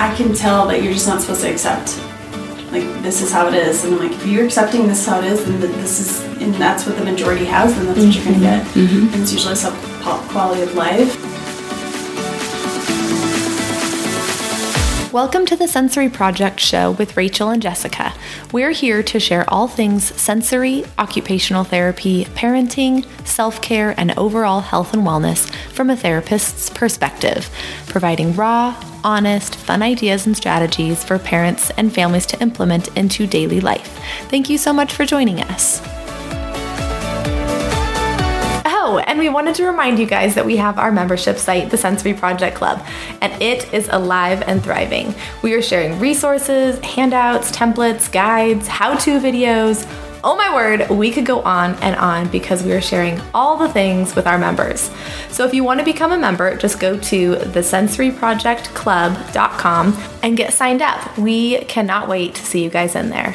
I can tell that you're just not supposed to accept, like, this is how it is. And I'm like, if you're accepting this is how it is, and that's what the majority has, then that's what you're going to get. And it's usually quality of life. Welcome to the Sensory Project show with Rachel and Jessica. We're here to share all things sensory, occupational therapy, parenting, self-care, and overall health and wellness from a therapist's perspective, providing raw, honest, fun ideas and strategies for parents and families to implement into daily life. Thank you so much for joining us. Oh, and we wanted to remind you guys that we have our membership site, the Sensory Project Club, and it is alive and thriving. We are sharing resources, handouts, templates, guides, how-to videos. Oh my word, we could go on and on because we are sharing all the things with our members. So if you want to become a member, just go to thesensoryprojectclub.com and get signed up. We cannot wait to see you guys in there.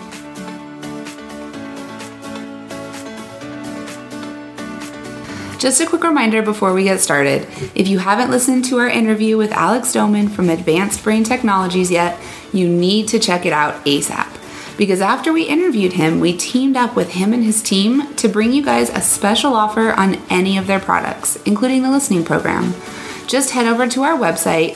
Just a quick reminder before we get started, if you haven't listened to our interview with Alex Doman from Advanced Brain Technologies yet, you need to check it out ASAP. Because after we interviewed him, we teamed up with him and his team to bring you guys a special offer on any of their products, including the listening program. Just head over to our website,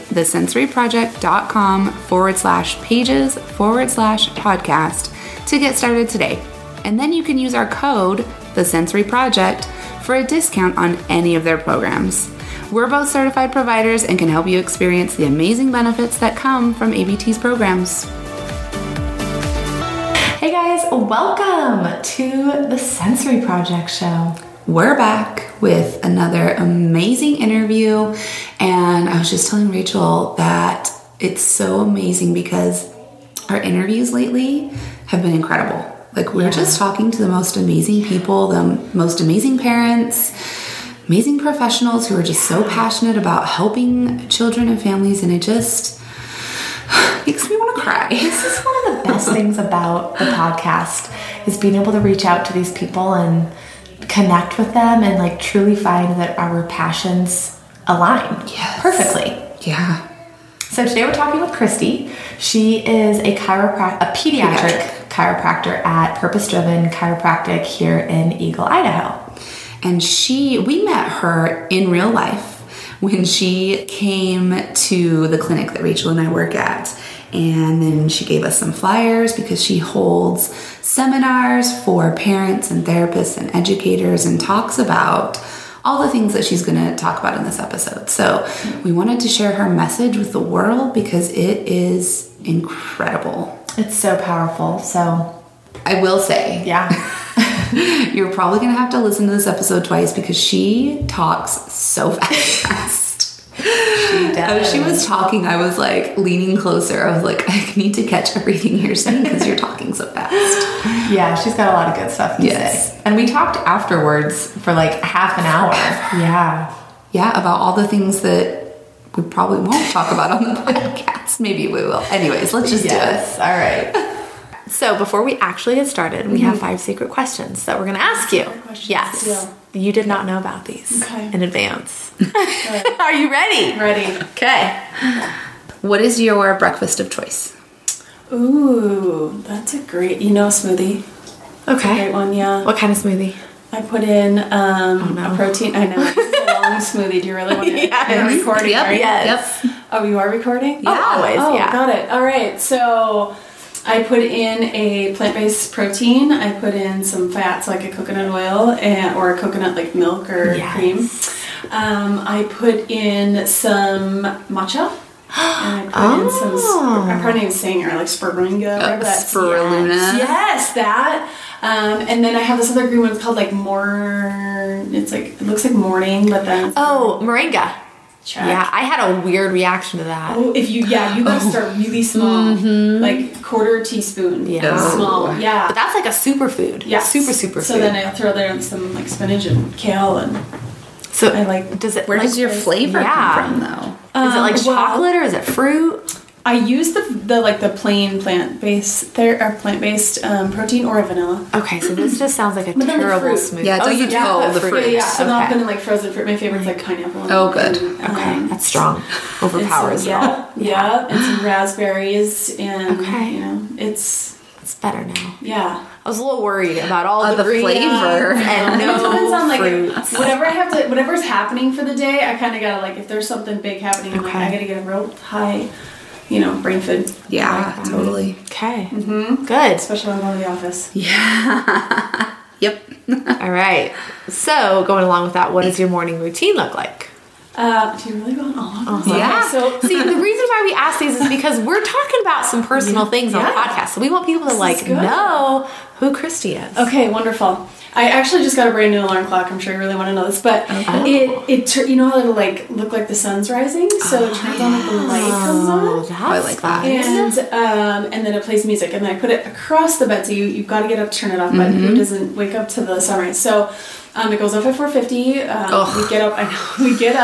thesensoryproject.com/pages/podcast to get started today. And then you can use our code, The Sensory Project, for a discount on any of their programs. We're both certified providers and can help you experience the amazing benefits that come from ABT's programs. Hey guys, welcome to the Sensory Project show. We're back with another amazing interview, and I was just telling Rachel that it's so amazing because our interviews lately have been incredible. Like, we're just talking to the most amazing people, the most amazing parents, amazing professionals who are just so passionate about helping children and families, and it just makes me want to cry. This is one of the best things about the podcast is being able to reach out to these people and connect with them and like truly find that our passions align perfectly. Yeah. So today we're talking with Christy. She is a pediatric chiropractor at Purpose Driven Chiropractic here in Eagle, Idaho. And we met her in real life when she came to the clinic that Rachel and I work at. And then she gave us some flyers because she holds seminars for parents and therapists and educators and talks about all the things that she's going to talk about in this episode. So we wanted to share her message with the world because it is incredible. It's so powerful. So I will say, you're probably going to have to listen to this episode twice because she talks so fast. She does. As she was talking, I was like leaning closer. I was like, I need to catch everything you're saying because you're talking so fast. Yeah, she's got a lot of good stuff to say. And we talked afterwards for like half an hour. Yeah, about all the things that we probably won't talk about on the podcast. Maybe we will. Anyways, let's just do it. All right. So before we actually get started, we have 5 secret questions that we're going to ask you. Yes. Yeah. You did not know about these in advance. Right. Are you ready? Ready. Okay. What is your breakfast of choice? Ooh, that's a great, smoothie. That's a great one, yeah. What kind of smoothie? I put in a protein. I know. This is a long smoothie. Do you really want to record it? Right? Yes. Oh, you are recording? Yeah. Always, got it. All right. So I put in a plant-based protein. I put in some fats like a coconut oil or a coconut like milk or cream. I put in some matcha. And I put in some, I'm probably even saying it, like spirulina. Spirulina. Yes, that. And then I have this other green one. It's called like it looks like morning, but then. Moringa. Check. Yeah, I had a weird reaction to that. Oh, you gotta start really small, like quarter teaspoon. Yeah, small. Yeah, but that's like a superfood. Yeah, super So food. then I throw there some like spinach and kale and. So I like. Does it? Where does your flavor come from, though? Is it like chocolate or is it fruit? I use the plain plant-based protein or a vanilla. Okay, so this just sounds like a But then the terrible fruit. smoothie. Yeah, it doesn't the fruit. Yeah, I'm not Okay. putting like frozen fruit. My favorite's like pineapple. Oh, good. Okay, that's strong. Overpowers it all. Yeah, and some raspberries, and Okay. it's better now. yeah. I was a little worried about all the flavor. and It depends on like fruits. whatever's happening for the day. I kind of gotta like if there's something big happening, I'm like Okay. I gotta get a real high, brain food. Yeah, totally. Okay. Good. Especially when I'm going to the office. Yeah. Yep. All right. So, going along with that, what does your morning routine look like? Do you really go all over? Yeah. So See, the reason why we ask these is because we're talking about some personal things on the Yeah. podcast. So we want people to is good. know who Christy is. okay, wonderful. I actually just got a brand new alarm clock. I'm sure you really want to know this, but it you know how it'll like look like the sun's rising, so it turns on like the light comes Oh, on. that's I like that. And then it plays music, and then I put it across the bed, so you've got to get up to turn it off, but it doesn't wake up to the sunrise. So it goes off at 4:50. We get up. I know we get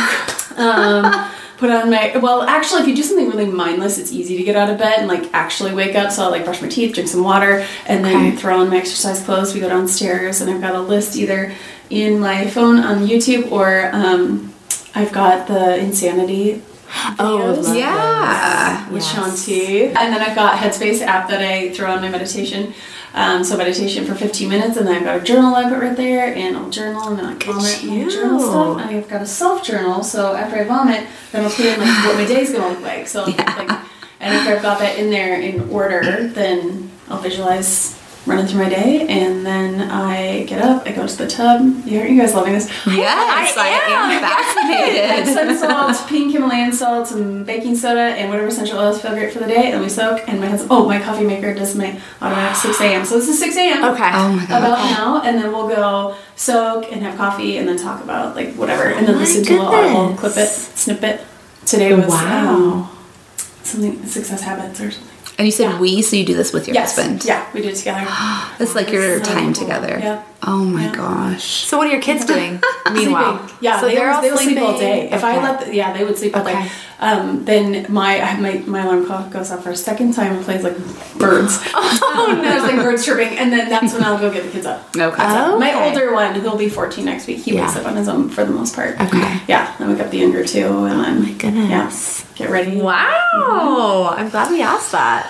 up. Put on actually, if you do something really mindless, it's easy to get out of bed and like actually wake up. So I'll like brush my teeth, drink some water, and then throw on my exercise clothes. We go downstairs, and I've got a list either in my phone on YouTube or I've got the Insanity videos. Yeah. With Shaun T. And then I've got Headspace app that I throw on my meditation. So meditation for 15 minutes, and then I've got a journal I put right there, and I'll journal, and then I vomit my journal stuff. And I've got a self-journal, so after I vomit, then I'll put in like what my day's gonna look like. So and after I've got that in there in order, then I'll visualize running through my day, and then I get up, I go to the tub. Aren't you guys loving this? Yes, I am fascinated. Epsom salt, pink Himalayan salt, some baking soda, and whatever essential oils feel great for the day, and we soak. And my husband, my coffee maker does my automatic 6 a.m. So this is 6 a.m. Okay. Oh my god. About now, and then we'll go soak and have coffee, and then talk about like whatever, and then my listen to a little audible goodness. clip it, snippet. Today was Wow. something success habits or something. And you said so you do this with your husband? Yeah, we do it together. It's like your It's so time cool. together. Yeah. Oh my gosh. So what are your kids doing? Meanwhile, Sleeping. Yeah, so they will sleep all sleeping? day. If I Okay. let, they would sleep all day. Okay. Then my alarm clock goes off for a second time and plays like birds. Oh no. There's like birds chirping, and then that's when I'll go get the kids up. Okay. My Okay. older one, who'll be 14 next week, he wakes Yeah. up on his own for the most part. Okay. Yeah, I wake up the younger two, and then my goodness. get ready. Wow. I'm glad we asked that.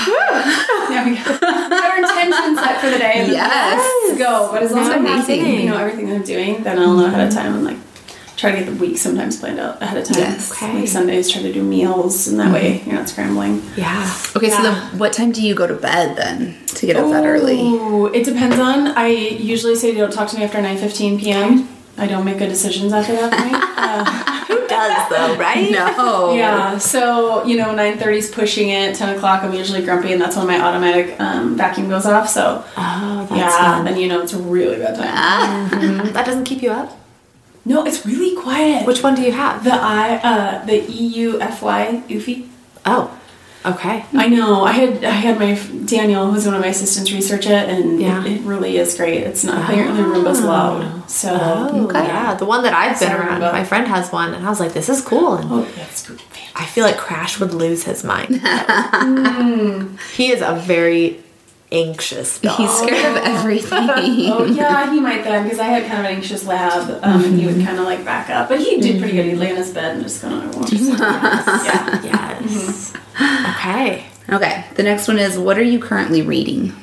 Yeah, we got our intention set for the day. And then Yes. let's go. But as long as That's I'm not amazing. thinking, everything that I'm doing, then I'll know ahead of time and like try to get the week sometimes planned out ahead of time. Yes. Okay. Like Sundays, try to do meals, and that way you're not scrambling. Yeah. Okay, so Yeah. then what time do you go to bed then to get up that early? Ooh, it depends on. I usually say don't talk to me after 9:15 p.m. I don't make good decisions after that point. Who does though, right? No. Yeah, so 9:30's pushing it. 10 o'clock I'm usually grumpy, and that's when my automatic vacuum goes off. So Oh, that's yeah, fun. then it's a really bad time. That doesn't keep you up? No, it's really quiet. Which one do you have? The EUFY Eufy. Oh. Okay. I know. I had my Daniel, who's one of my assistants, research it, and Yeah. it really is great. It's not apparently Roomba's loud, so Okay. Yeah, the one that I've been Sorry, around, Roomba. my friend has one, and I was like, this is cool. And yeah, it's good. I feel like Crash would lose his mind. He is a very anxious dog. He's scared of everything. Oh yeah, he might then, because I had kind of an anxious lab, and he would kind of like back up, but he did pretty good. He'd lay in his bed and just kind of watch. Yeah. Yes. Okay. Okay, the next one is what are you currently reading?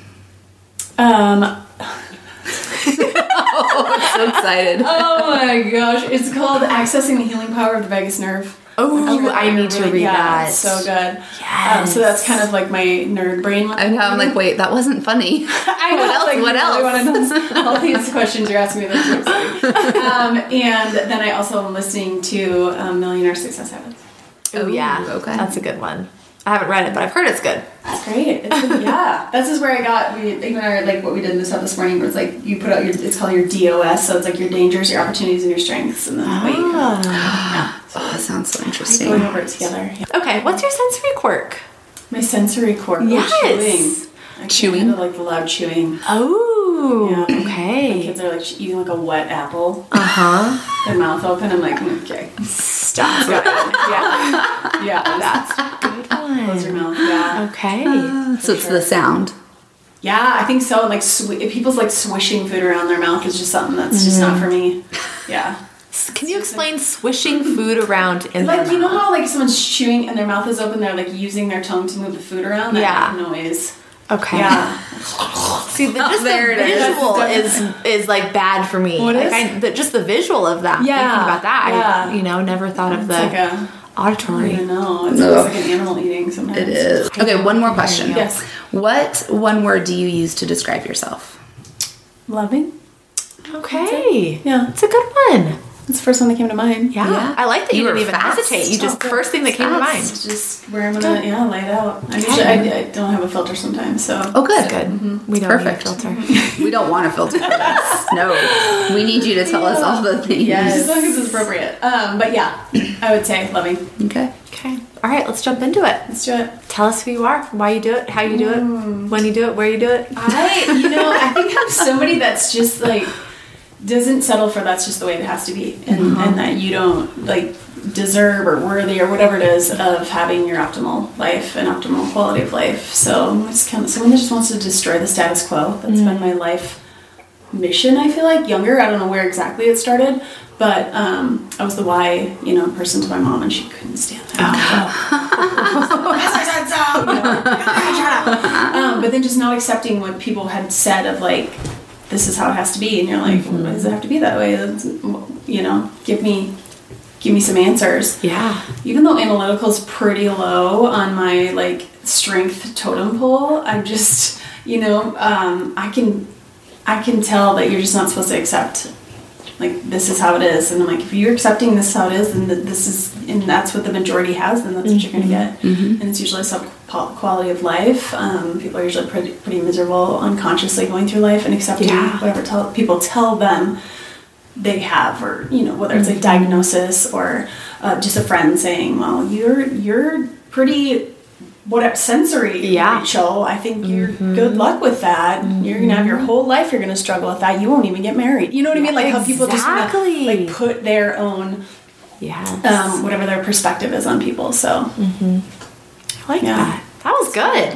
I'm so excited. Oh my gosh, it's called Accessing the Healing Power of the Vagus Nerve. Oh, I need to read that. It's so good. Yes. So that's kind of like my nerd brain. I know, I'm like, wait, that wasn't funny. I know, What else? like, What you else? really wanna know all these questions you're asking me. That's so exciting. And then I also am listening to Millionaire Success Habits. Oh, yeah. okay. That's a good one. I haven't read it, but I've heard it's good. That's great. Yeah, that's just where I got even our like what we did in this stuff this morning. Where it's like you put out it's called your DOS, so it's like your dangers, your opportunities, and your strengths, and then that way you kind of, Oh, that sounds so interesting. going over it together. Yeah. Okay, what's your sensory quirk? My sensory core. Yes. Chewing. I can't Chewing? handle, like the loud chewing. Oh, Yeah. okay. Kids are like eating like a wet apple. Uh-huh. Their mouth open. I'm like, okay. stuff. Yeah. That's a good one. Close your mouth. Yeah. Okay. So it's the sound. Yeah, I think so. Like if people's like swishing food around their mouth is just something that's just not for me. Yeah. Can you explain swishing food around in Like, their you know mouth? how like someone's chewing and their mouth is open, they're like using their tongue to move the food around? That noise. Okay. Yeah. See, just There the it is. visual is like bad for me. What is? Just the visual of that. Yeah. Thinking about that, Yeah. I never thought of It's the like a, I auditory. don't know. It's almost like an animal eating sometimes. It is. Okay, one more question. Yes. What one word do you use to describe yourself? Loving. Okay. Yeah. It's a good one. That's the first one that came to mind. Yeah. I like that you You didn't were even fast. hesitate. You just, first thing that came to mind. It's just where I'm gonna lay it out. I don't have a filter sometimes, so Oh, good. Good. We don't Perfect. need a filter. We don't want to filter for this. No. We need you to tell us all the things. as long as it's appropriate. But yeah, I would say loving. Okay. Okay. All right, let's jump into it. Let's do it. Tell us who you are, why you do it, how you do it, when you do it, where you do it. I think I'm somebody that's just like doesn't settle for that's just the way it has to be, and that you don't like deserve or worthy or whatever it is of having your optimal life and optimal quality of life. So I'm just kind of someone that just wants to destroy the status quo. That's been my life mission. I feel like younger. I don't know where exactly it started, but I was the why person to my mom, and she couldn't stand that. But then just not accepting what people had said of like, this is how it has to be, and you're like, well, why does it have to be that way? Give me some answers. Yeah. Even though analytical's pretty low on my like strength totem pole, I'm just I can tell that you're just not supposed to accept like this is how it is, and I'm like, if you're accepting this is how it is, then and that's what the majority has, then that's what you're gonna get. And it's usually quality of life. People are usually pretty miserable unconsciously going through life and accepting whatever people tell them they have, or whether it's a diagnosis or just a friend saying, well, you're pretty sensory, Rachel. I think you're good luck with that. You're gonna have your whole life you're gonna struggle with that. You won't even get married. You know what I mean? Like how people just wanna, like put their own whatever their perspective is on people. So I like that. That was good.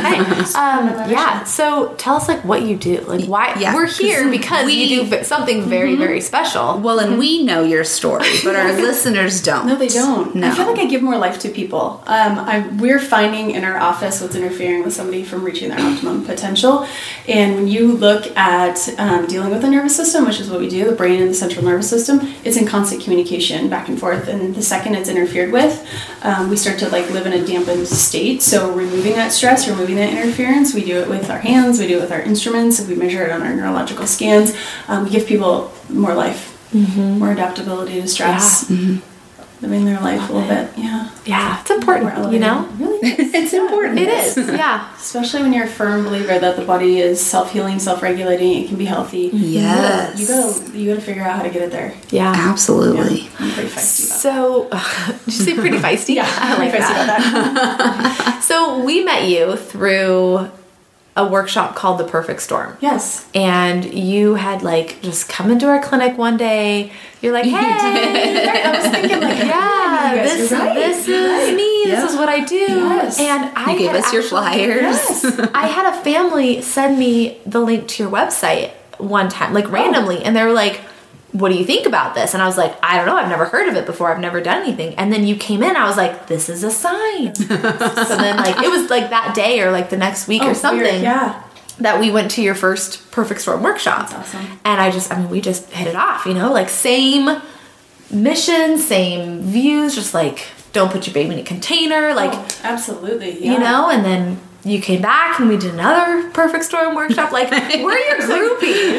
Okay. So tell us like what you do. Like why we're here because you do something very, very special. Well, and we know your story, but our listeners don't. No, they don't. No. I feel like I give more life to people. We're finding in our office what's interfering with somebody from reaching their optimum potential. And when you look at dealing with the nervous system, which is what we do, the brain and the central nervous system, it's in constant communication back and forth. And the second it's interfered with, we start to like live in a dampened state. So removing that stress, removing that interference, we do it with our hands, we do it with our instruments, we measure it on our neurological scans. We give people more life, more adaptability to stress, living their life a little bit. Yeah, it's important, It really is. It's important. It is, yeah. Especially when you're a firm believer that the body is self-healing, self-regulating, it can be healthy. Yes. You gotta figure out how to get it there. Yeah. Absolutely. Yeah, I'm pretty feisty about So, did you say pretty feisty? that. I like pretty feisty that. about that. So we met you through a workshop called The Perfect Storm. Yes. And you had like just come into our clinic one day. You're like, hey, I was thinking like, this is me. This is what I do. Yes. And I You gave us your flyers. I had a family send me the link to your website one time, like randomly, and they were like, what do you think about this? And I was like, I don't know. I've never heard of it before. I've never done anything. And then you came in. I was like, this is a sign. So then like, it was like that day or like the next week or something. Weird. Yeah. That we went to your first Perfect Storm workshop. That's awesome. And we just hit it off, like same mission, same views, just like don't put your baby in a container, like absolutely, yeah. And then you came back and we did another Perfect Storm workshop. Like, we're your groupies.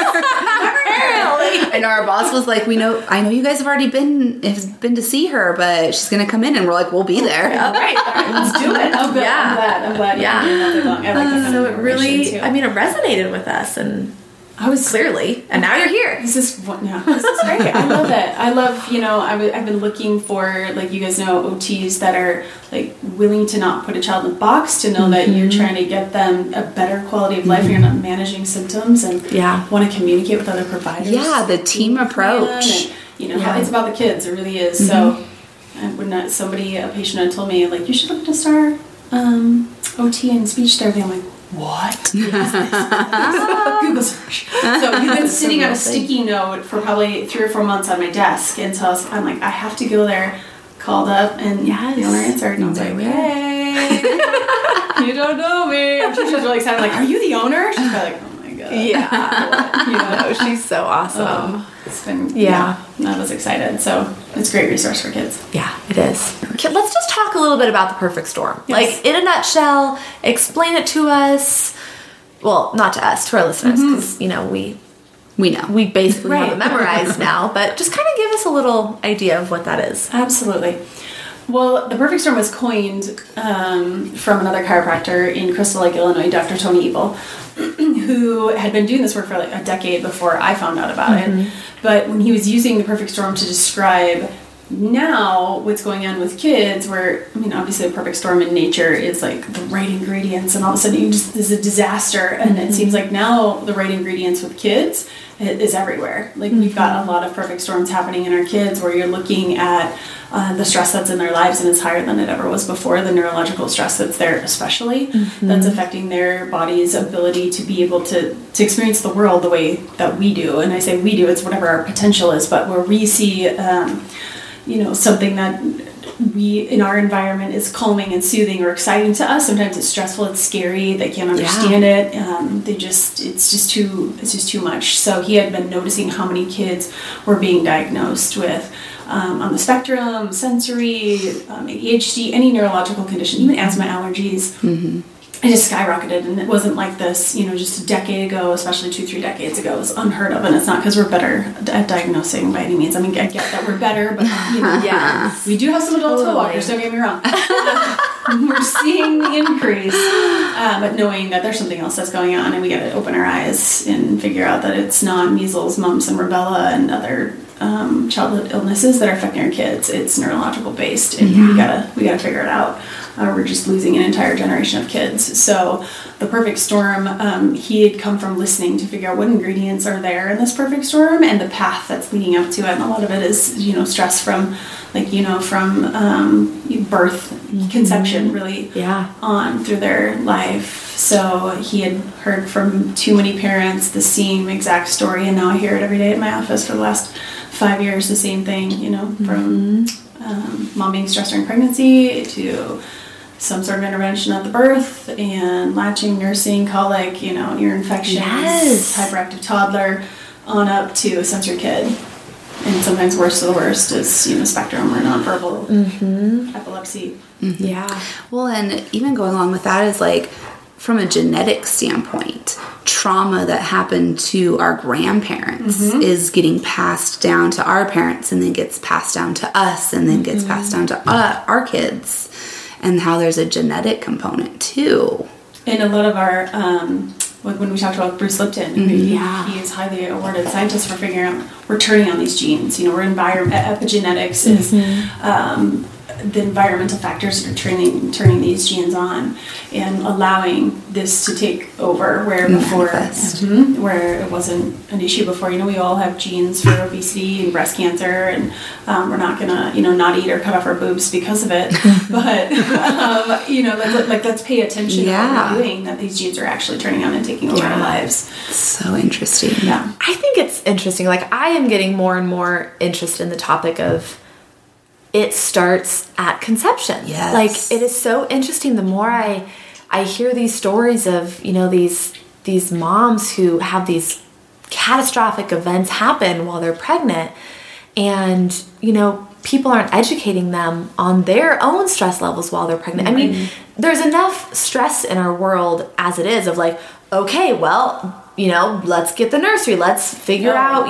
And our boss was like, I know you guys have already been to see her, but she's gonna come in, and we're like, we'll be there. All right, let's do it. I'm glad. Yeah. I like So it really, too. it resonated with us, and I was clearly, and now you're here. This is great. I love it. I love, I've been looking for, like, you guys know, OTs that are like willing to not put a child in a box, to know that you're trying to get them a better quality of life. You're not managing symptoms, and want to communicate with other providers. Yeah, the team approach. And, it's about the kids. It really is. So when a patient had told me, like, you should look to start OT and speech therapy, I'm like, what? Google search. So he'd been sitting on a sticky note for probably 3 or 4 months on my desk, and so I'm like, I have to go there. Called up, and the owner answered, and I was like, hey, you don't know me. I'm sure she was really excited, like, are you the owner? She's probably like, oh my god. Yeah. She's so awesome. It's been, I was excited. So it's a great resource for kids. Yeah, it is. Okay, let's just talk a little bit about the perfect storm. Yes. Like, in a nutshell, explain it to us. Well, not to us, to our listeners, because, we know. We basically have it memorized now, but just kind of give us a little idea of what that is. Absolutely. Well, the perfect storm was coined from another chiropractor in Crystal Lake, Illinois, Dr. Tony Ebel, who had been doing this work for like a decade before I found out about it. But when he was using the perfect storm to describe now what's going on with kids, where, obviously the perfect storm in nature is like the right ingredients, and all of a sudden there's a disaster, and it seems like now the right ingredients with kids is everywhere. Like, we've got a lot of perfect storms happening in our kids, where you're looking at the stress that's in their lives, and it's higher than it ever was before. The neurological stress that's there, especially, that's affecting their body's ability to be able to experience the world the way that we do. And I say we do, it's whatever our potential is, but where we see something that in our environment is calming and soothing or exciting to us. Sometimes it's stressful, it's scary, they can't understand it. It's just too much. So he had been noticing how many kids were being diagnosed with on the spectrum, sensory, ADHD, any neurological condition, even asthma, allergies. It just skyrocketed, and it wasn't like this, just a decade ago, especially 2-3 decades ago. It was unheard of, and it's not because we're better at diagnosing by any means. I mean, I get that we're better, but we do have some adult toe walkers, don't get me wrong. We're seeing the increase, but knowing that there's something else that's going on, and we got to open our eyes and figure out that it's not measles, mumps, and rubella, and other childhood illnesses that are affecting our kids. It's neurological based, and we gotta figure it out. We're just losing an entire generation of kids. So the perfect storm, he had come from listening to figure out what ingredients are there in this perfect storm and the path that's leading up to it. And a lot of it is, stress from birth, conception, really, on through their life. So he had heard from too many parents the same exact story, and now I hear it every day at my office for the last 5 years, the same thing, from mom being stressed during pregnancy to some sort of intervention at the birth, and latching, nursing, colic, ear infections, hyperactive toddler, on up to a sensory kid. And sometimes worst of the worst is, spectrum or nonverbal epilepsy. Yeah. Well, and even going along with that is like, from a genetic standpoint, trauma that happened to our grandparents is getting passed down to our parents, and then gets passed down to us, and then gets passed down to our kids, and how there's a genetic component too. And a lot of our, when we talked about Bruce Lipton, he is highly awarded scientist for figuring out, we're turning on these genes. We're epigenetics is the environmental factors that are turning these genes on and allowing this to take over, where before where it wasn't an issue before. We all have genes for obesity and breast cancer, and we're not gonna not eat or cut off our boobs because of it. But let's pay attention to what we're doing, that these genes are actually turning on and taking over our lives. So interesting. Yeah, I think it's interesting. Like, I am getting more and more interested in the topic of it starts at conception. Yes. Like, it is so interesting. The more I hear these stories of, these moms who have these catastrophic events happen while they're pregnant, and, people aren't educating them on their own stress levels while they're pregnant. I mean, there's enough stress in our world as it is, of like, okay, well, let's get the nursery. Let's figure out,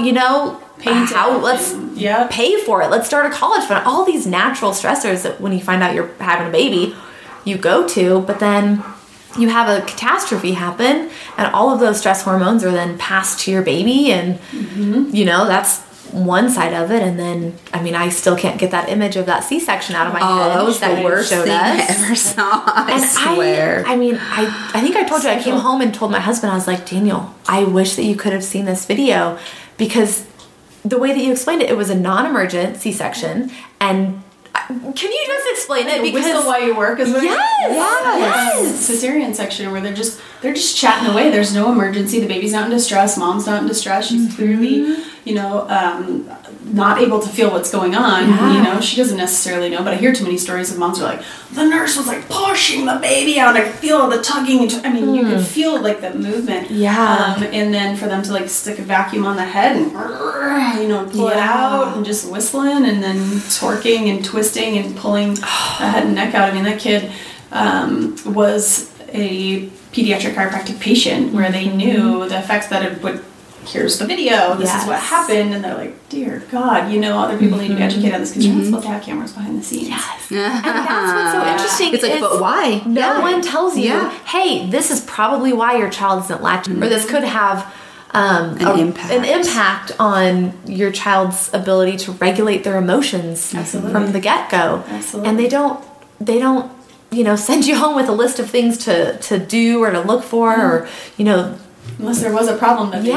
let's pay for it. Let's start a college fund. All these natural stressors that when you find out you're having a baby, you go to, but then you have a catastrophe happen, and all of those stress hormones are then passed to your baby, and that's one side of it. And then, I still can't get that image of that C-section out of my head. That was the worst thing I ever saw. I swear. I think I told you, I came home and told my husband, I was like, Daniel, I wish that you could have seen this video, because the way that you explained it, it was a non-emergent C-section, and Can you just explain it? Because whistle while you work is what yes. Cesarean section where they're just chatting away. There's no emergency. The baby's not in distress. Mom's not in distress. She's clearly, not able to feel what's going on. Yeah. She doesn't necessarily know. But I hear too many stories of moms who are like, the nurse was like pushing the baby out. I could feel all the tugging. You could feel like the movement. Yeah. And then for them to like stick a vacuum on the head and pull it out and just whistling and then torquing and twisting and pulling the head and neck out. That kid was a pediatric chiropractic patient where they knew the effects that it would. Here's the video. This is what happened, and they're like, "Dear God, other people need to be educated on this because you're not supposed to have cameras behind the scenes." Yes, and that's what's so interesting. It's like, but why? No one tells you, "Hey, this is probably why your child isn't latching," or this could have an impact on your child's ability to regulate their emotions from the get-go. Absolutely, and they don't. Send you home with a list of things to do or to look for, or unless there was a problem that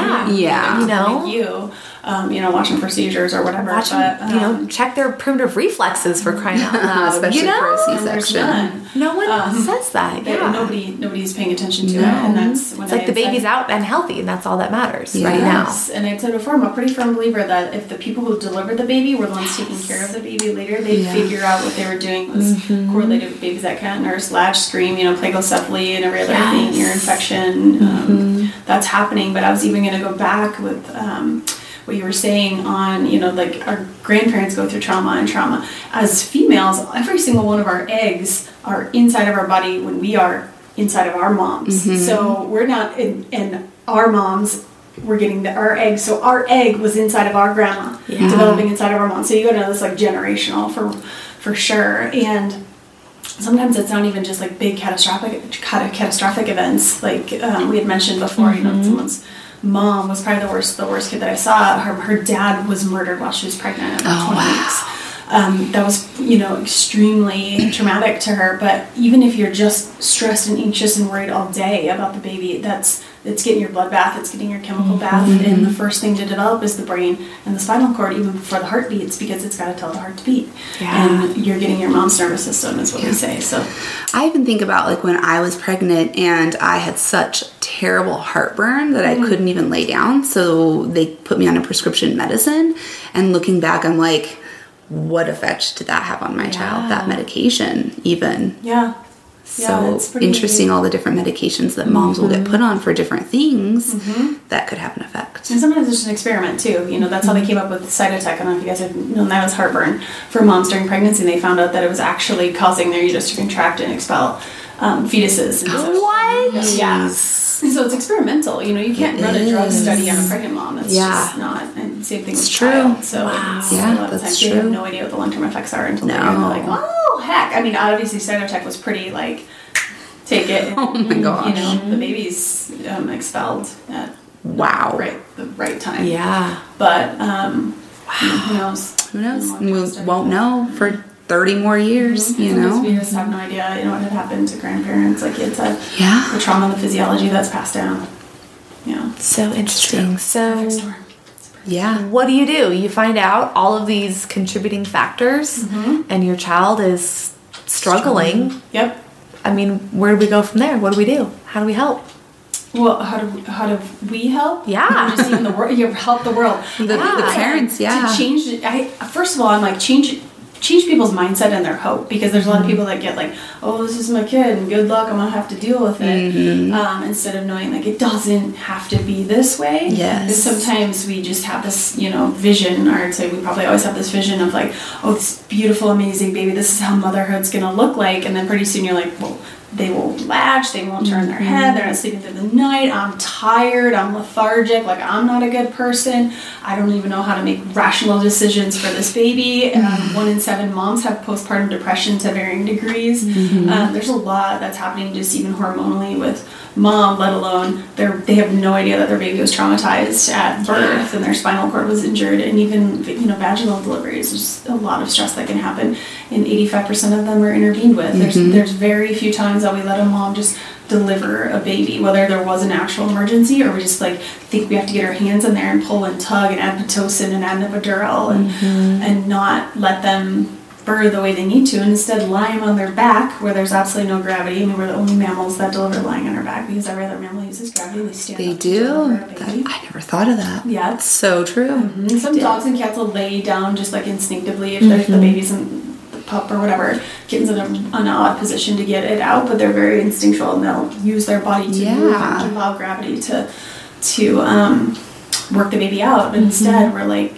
watching for seizures or whatever. Check their primitive reflexes for crying out loud. Especially for a C-section. No one says that. Yeah. Nobody's paying attention to it, and that's when it's like the baby's out and healthy, and that's all that matters right now. And I said before, I'm a pretty firm believer that if the people who delivered the baby were the ones taking care of the baby later, they'd figure out what they were doing was correlated with babies that can't nurse, latch, scream, plagocephaly, and every other thing, ear infection. That's happening. But I was even going to go back with what you were saying on, like our grandparents go through trauma. As females, every single one of our eggs are inside of our body when we are inside of our moms. So we're not in our moms. We're getting our egg. So our egg was inside of our grandma, developing inside of our mom. So you go to this like generational for sure. And sometimes it's not even just like big catastrophic events. Like we had mentioned before, someone's mom was probably the worst kid that I saw. Her dad was murdered while she was pregnant at 20 weeks. That was, extremely traumatic to her. But even if you're just stressed and anxious and worried all day about the baby, it's getting your blood bath, it's getting your chemical bath, and the first thing to develop is the brain and the spinal cord, even before the heart beats, because it's got to tell the heart to beat. And you're getting your mom's nervous system, is what we say. So I even think about like when I was pregnant and I had such terrible heartburn that I couldn't even lay down, so they put me on a prescription medicine, and looking back, I'm like, what effect did that have on my child, that medication even? So it's interesting, all the different medications that moms will get put on for different things that could have an effect. And sometimes it's just an experiment too. That's how they came up with Cytotec. I don't know if you guys have known that was heartburn for moms during pregnancy. And they found out that it was actually causing their uterus to contract and expel fetuses. And so, what? Yeah. And so it's experimental. You can't run a drug study on a pregnant mom. That's just not. And same thing with child. So a lot of times they have no idea what the long-term effects are until they're like, oh, heck. Obviously Cytotec was pretty like, take it. And, oh my gosh. The baby's expelled at the right time. Yeah. But who knows? Who knows? We won't know for 30 more years, We just have no idea, what had happened to grandparents. Like kids had the trauma and the physiology that's passed down. So interesting. So what do? You find out all of these contributing factors, and your child is struggling. Yep. Where do we go from there? What do we do? How do we help? Well, how do we help? Yeah. Just even the world. You help the world. The parents. To change it. First of all, I'm like change people's mindset and their hope, because there's a lot of people that get like, oh, this is my kid and good luck, I'm gonna have to deal with it, instead of knowing like it doesn't have to be this way. Yes. Sometimes we just have this vision, or I'd say we probably always have this vision of like, oh, this beautiful amazing baby, this is how motherhood's gonna look like, and then pretty soon you're like, well, they won't latch, they won't turn their head, they're not sleeping through the night, I'm tired, I'm lethargic, like I'm not a good person, I don't even know how to make rational decisions for this baby. 1 in 7 moms have postpartum depression to varying degrees. There's a lot that's happening just even hormonally with mom, let alone they have no idea that their baby was traumatized at birth and their spinal cord was injured, and even vaginal deliveries. There's a lot of stress that can happen, and 85% of them are intervened with. There's very few times that we let a mom just deliver a baby, whether there was an actual emergency or we just like think we have to get our hands in there and pull and tug and add Pitocin and add an epidural and not let them birth the way they need to, and instead lie them on their back where there's absolutely no gravity. I mean, we're the only mammals that deliver lying on our back, because every other mammal uses gravity. They stand They up to do. deliver a baby. I never thought of that. Yeah. It's so true. Some dogs and cats will lay down just like instinctively if the baby's in the pup or whatever. Kitten's in an odd position to get it out, but they're very instinctual, and they'll use their body to move and allow gravity to work the baby out. But instead, we're like,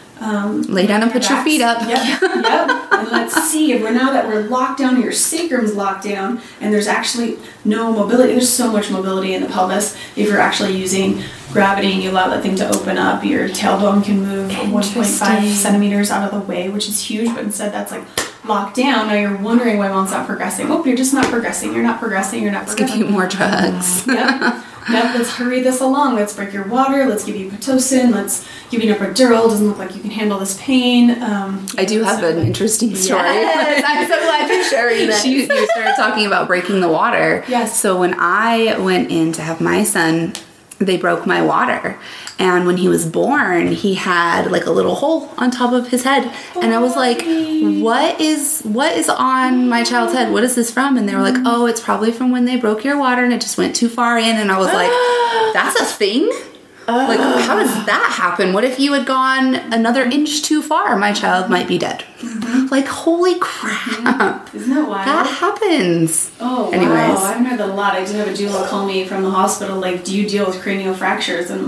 lay down and put your feet up. Yep. And let's see if now that we're locked down, your sacrum's locked down, and there's actually no mobility. There's so much mobility in the pelvis. If you're actually using gravity and you allow that thing to open up, your tailbone can move 1.5 centimeters out of the way, which is huge. But instead, that's like locked down. Now you're wondering why mom's not progressing. Oh, you're just not progressing. You're not progressing. You're not progressing. Let's give you more drugs. Yep, let's hurry this along. Let's break your water. Let's give you Pitocin. Let's give you an epidural. Doesn't look like you can handle this pain. I do have an interesting story. Yes, I'm so glad you're sharing that. You started talking about breaking the water. Yes. So when I went in to have my son, they broke my water. And when he was born, he had like a little hole on top of his head. And I was like, what is on my child's head? What is this from? And they were like, oh, it's probably from when they broke your water and it just went too far in. And I was like, that's a thing? Like, how does that happen? What if you had gone another inch too far? My child might be dead. Like, holy crap. Isn't that wild? That happens. Oh, Anyways. wow. I've heard that a lot. I did have a doula call me from the hospital, like, do you deal with cranial fractures? And,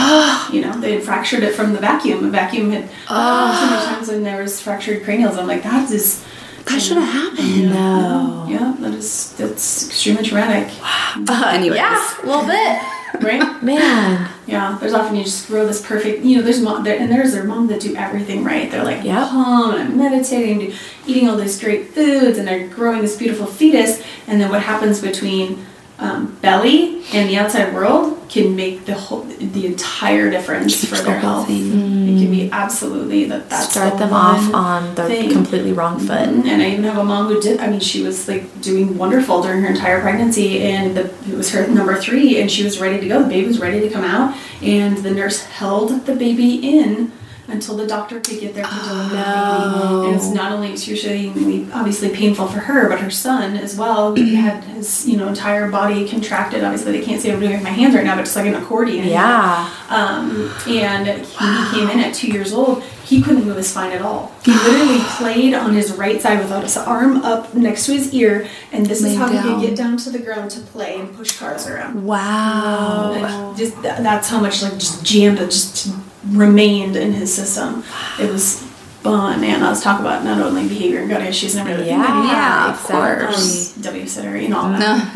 they had fractured it from the vacuum. The vacuum had so many times when there was fractured cranials. I'm like, that shouldn't have happened. No. Yeah, that's extremely traumatic. Anyways. Yeah, a little bit. Right? Man. Yeah, there's often you just grow this perfect, there's mom, and there's their mom that do everything right. They're like, calm, and I'm meditating, eating all these great foods, and they're growing this beautiful fetus. And then what happens between belly and the outside world can make the entire difference for their health. It can be absolutely that's start them off on the completely wrong foot. And I even have a mom who did. I mean, she was like doing wonderful during her entire pregnancy, and it was her number 3, and she was ready to go. The baby was ready to come out, and the nurse held the baby in until the doctor could get there to deliver the baby. And it's not only excruciatingly obviously painful for her, but her son as well. He had his entire body contracted. Obviously they can't see what I'm doing with my hands right now, but it's like an accordion. Yeah. And he came in at 2 years old. He couldn't move his spine at all. He literally played on his right side without his arm up next to his ear, and this is how he could get down to the ground to play and push cars around. Wow. And just that's how much just jammed it, just remained in his system. It was bananas. Talk about not only behavior and gut issues and everything. Yeah, of course. W-sitter, all that.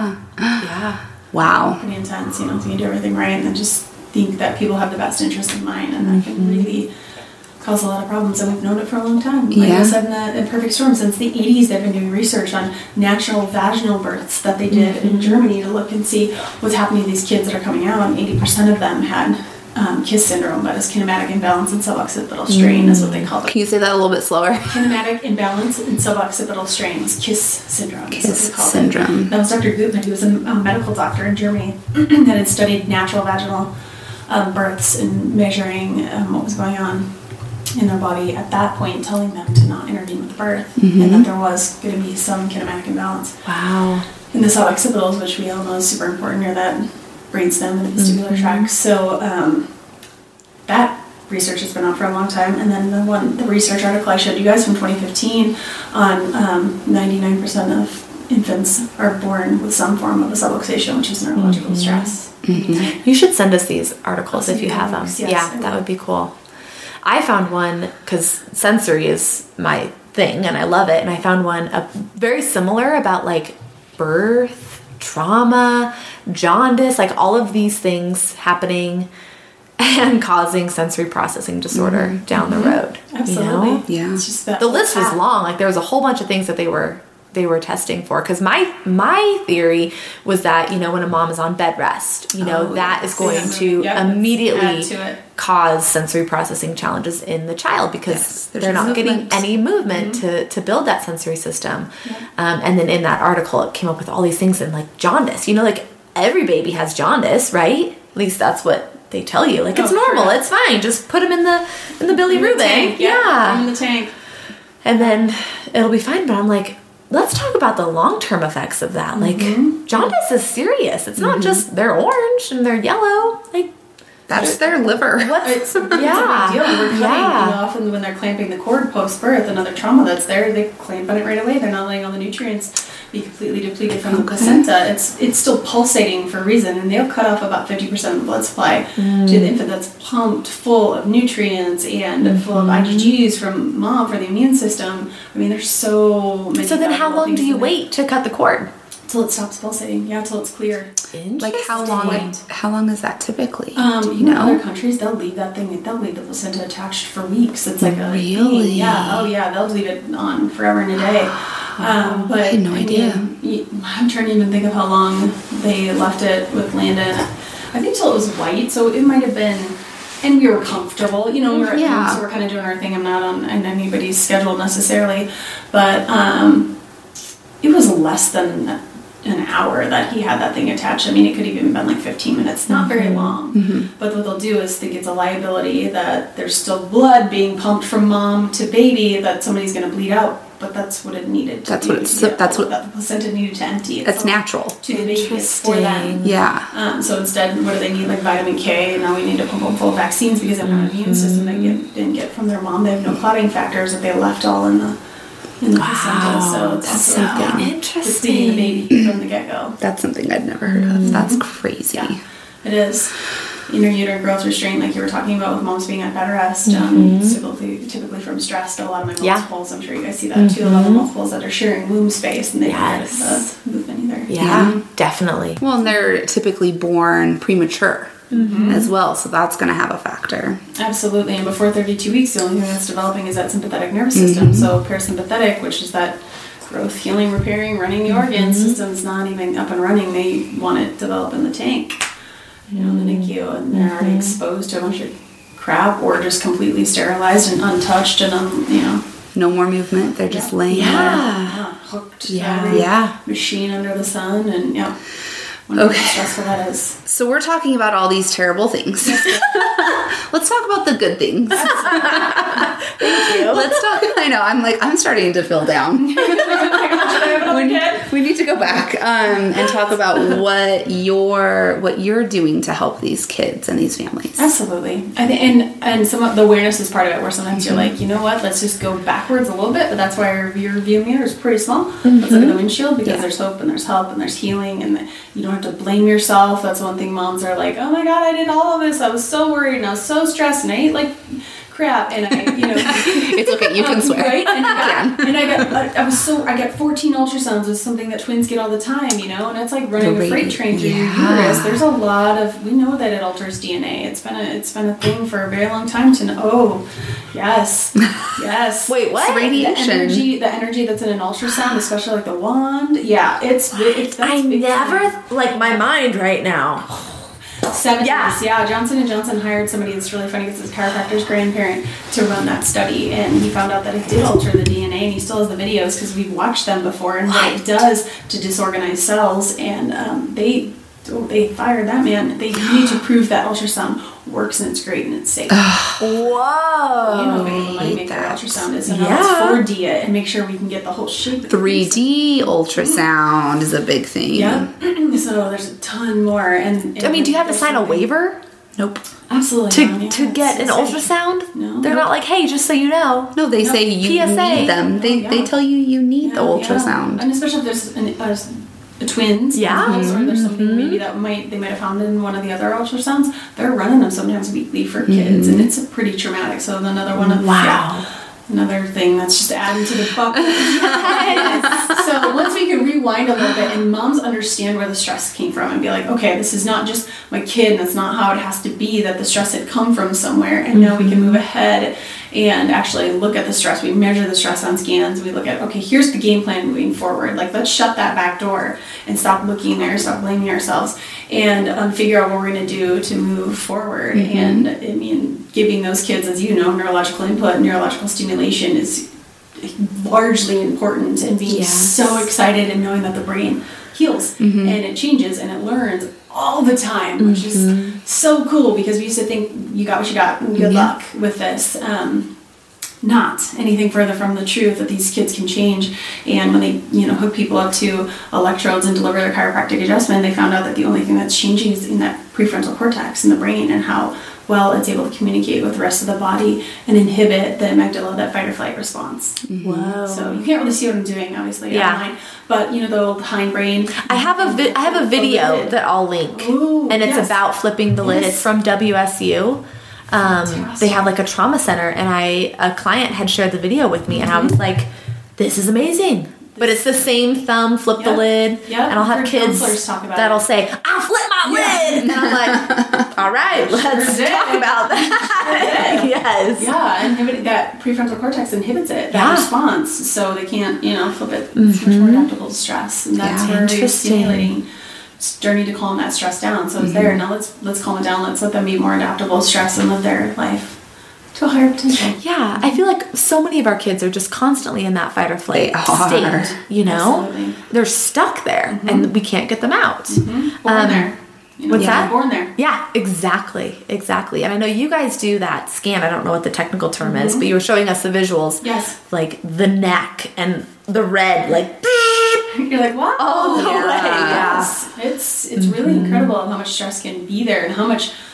Yeah. Wow. Pretty intense, so you do everything right and then just think that people have the best interest in mind, and that can really cause a lot of problems, and we've known it for a long time. Like I said in Perfect Storm, since the 80s they've been doing research on natural vaginal births that they did in Germany to look and see what's happening to these kids that are coming out, and 80% of them had KISS syndrome, that is kinematic imbalance and suboccipital strain is what they call it. Can you say that a little bit slower? Kinematic imbalance and suboccipital strain was KISS syndrome. KISS syndrome. That was Dr. Gutmann. He was a medical doctor in Germany that had studied natural vaginal births and measuring what was going on in their body at that point, telling them to not intervene with the birth, and that there was going to be some kinematic imbalance. Wow. In the suboccipitals, which we all know is super important near that brainstem and the vestibular tract. So that research has been on for a long time. And then the research article I showed you guys from 2015 on 99% of infants are born with some form of a subluxation, which is neurological stress. You should send us these articles if you have them. Yes, that would be cool. I found one, because sensory is my thing and I love it, and I found one very similar about like birth, trauma, jaundice, like all of these things happening and causing sensory processing disorder down the road. Absolutely. Yeah. It's just that the list was long. Like there was a whole bunch of things that they were testing for, because my theory was that when a mom is on bed rest, that is going to immediately cause sensory processing challenges in the child, because they're not getting any movement to build that sensory system. And then in that article it came up with all these things, and like jaundice, like every baby has jaundice, right? At least that's what they tell you. Like it's normal, it's fine, just put them in the bilirubin. In the tank. and then it'll be fine. But I'm like, let's talk about the long-term effects of that. Like, jaundice is serious. It's not just they're orange and they're yellow. Like, that's their liver. It's a big deal. We're cutting, often when they're clamping the cord post-birth, another trauma that's there, they clamp on it right away. They're not letting all the nutrients be completely depleted from the placenta. It's still pulsating for a reason, and they'll cut off about 50% of the blood supply to the infant that's pumped full of nutrients and full of IgGs from mom for the immune system. I mean, there's so many. So then how long do you wait to cut the cord? Till it stops pulsating. Yeah, till it's clear. Like how long is that typically? Do you know? In other countries, they'll leave the placenta attached for weeks. It's like really? Yeah. Oh yeah, they'll leave it on forever and a day. But I had no idea. I'm trying to even think of how long they left it with Landon. I think till it was white, so it might have been. And we were comfortable, we were at home, so we're kind of doing our thing. I'm not on anybody's schedule necessarily, but it was less than an hour that he had that thing attached. I mean, it could have even been like 15 minutes, not very long. But what they'll do is think it's a liability that there's still blood being pumped from mom to baby, that somebody's going to bleed out. But that's what it needed to do. That's what the placenta needed to empty. That's natural. To the baby. It's for them. Yeah. So instead, what do they need? Like vitamin K, and now we need to pump them full of vaccines because they have an immune system they didn't get from their mom. They have no clotting factors that they left all in the placenta. So that's something interesting. The baby from the get-go. That's something I'd never heard of. That's crazy. Yeah, it is. Intrauterine growth restraint, like you were talking about with moms being at bed rest, typically from stress. A lot of my multiples, I'm sure you guys see that too. A lot of multiples that are sharing womb space and they don't get the movement either. Yeah, definitely. Well, and they're typically born premature as well, so that's going to have a factor. Absolutely, and before 32 weeks, the only thing that's developing is that sympathetic nervous system. So parasympathetic, which is that growth, healing, repairing, running the organ system's not even up and running. They want it developed in the tank. In the NICU, and they're already exposed to a bunch of crap, or just completely sterilized and untouched, and no more movement. They're just laying there, hooked to every machine under the sun, and wonder how stressful that is. So we're talking about all these terrible things. Let's talk about the good things. Thank you. Let's talk. I know. I'm starting to feel down. We need to go back and talk about what you're doing to help these kids and these families. Absolutely. I think, and some of the awareness is part of it, where sometimes you're like, you know what, let's just go backwards a little bit, but that's why our view mirror is pretty small. Let's look at the windshield, because there's hope and there's help and there's healing, and you don't have to blame yourself. That's one thing moms are like, oh my God, I did all of this. I was so worried and I was so stressed and I ate like crap, and it's okay, you can swear, right? And I got 14 ultrasounds with something that twins get all the time, and it's like running a freight train through your uterus. There's a lot of, we know that it alters DNA. It's been a thing for a very long time to know. Oh, yes. Wait, what? It's radiation. The energy that's in an ultrasound, especially like the wand. Yeah, it's I never like my mind right now. 70s, yeah. Johnson & Johnson hired somebody, it's really funny, because his chiropractor's grandparent, to run that study, and he found out that it did alter the DNA, and he still has the videos because we've watched them before, and what it does to disorganize cells, and they fired that man. They need to prove that ultrasound works and it's great and it's safe. Whoa! You know what a moneymaker ultrasound is, and let's 4D it and make sure we can get the whole shape. 3D ultrasound is a big thing. Yeah. So there's a ton more, and do you have to sign a waiver? Nope. Absolutely to get an ultrasound? No. They're not like, hey, just so you know. No, they say you need them. They tell you need the ultrasound. And especially if there's twins, or there's something maybe that they might have found in one of the other ultrasounds. They're running them sometimes weekly for kids, and it's pretty traumatic. So another one of another thing that's just adding to the bucket. So once we can rewind a little bit and moms understand where the stress came from and be like, okay, this is not just my kid, and that's not how it has to be, that the stress had come from somewhere, and now we can move ahead and actually look at the stress. We measure the stress on scans. We look at, okay, here's the game plan moving forward. Like, let's shut that back door and stop looking there, stop blaming ourselves, and figure out what we're going to do to move forward. And I mean, giving those kids, as you know, neurological input, neurological stimulation is largely important, and being so excited and knowing that the brain heals and it changes and it learns all the time, which is so cool, because we used to think you got what you got and good luck with this. not anything further from the truth that these kids can change. And when they, hook people up to electrodes and deliver their chiropractic adjustment, they found out that the only thing that's changing is in that prefrontal cortex in the brain, and how well it's able to communicate with the rest of the body and inhibit the amygdala, that fight or flight response. Whoa. So you can't really see what I'm doing, obviously, online. But the old hindbrain. I have a video that I'll link. Ooh, and it's about flipping the lid. It's from WSU. They have like a trauma center, and a client had shared the video with me, and I was like, this is amazing. But it's the same thumb, flip the lid, and I'll have kids that'll say, I flip my lid, and I'm like, all right, let's talk about that. Yes. Yeah, that prefrontal cortex inhibits it, that response, so they can't, flip it. It's much more adaptable to stress, and that's very stimulating. Journey to calm that stress down. So it's there. Now let's calm it down. Let's let them be more adaptable to stress and live their life to a higher potential. Yeah, I feel like so many of our kids are just constantly in that fight or flight state. Absolutely. They're stuck there, and we can't get them out. Born there. What's that? Born there. Yeah, exactly. And I know you guys do that scan. I don't know what the technical term is, but you were showing us the visuals. Yes. Like the neck and the red, like. You're like, wow. Oh, the way. Yes. It's really incredible how much stress can be there, and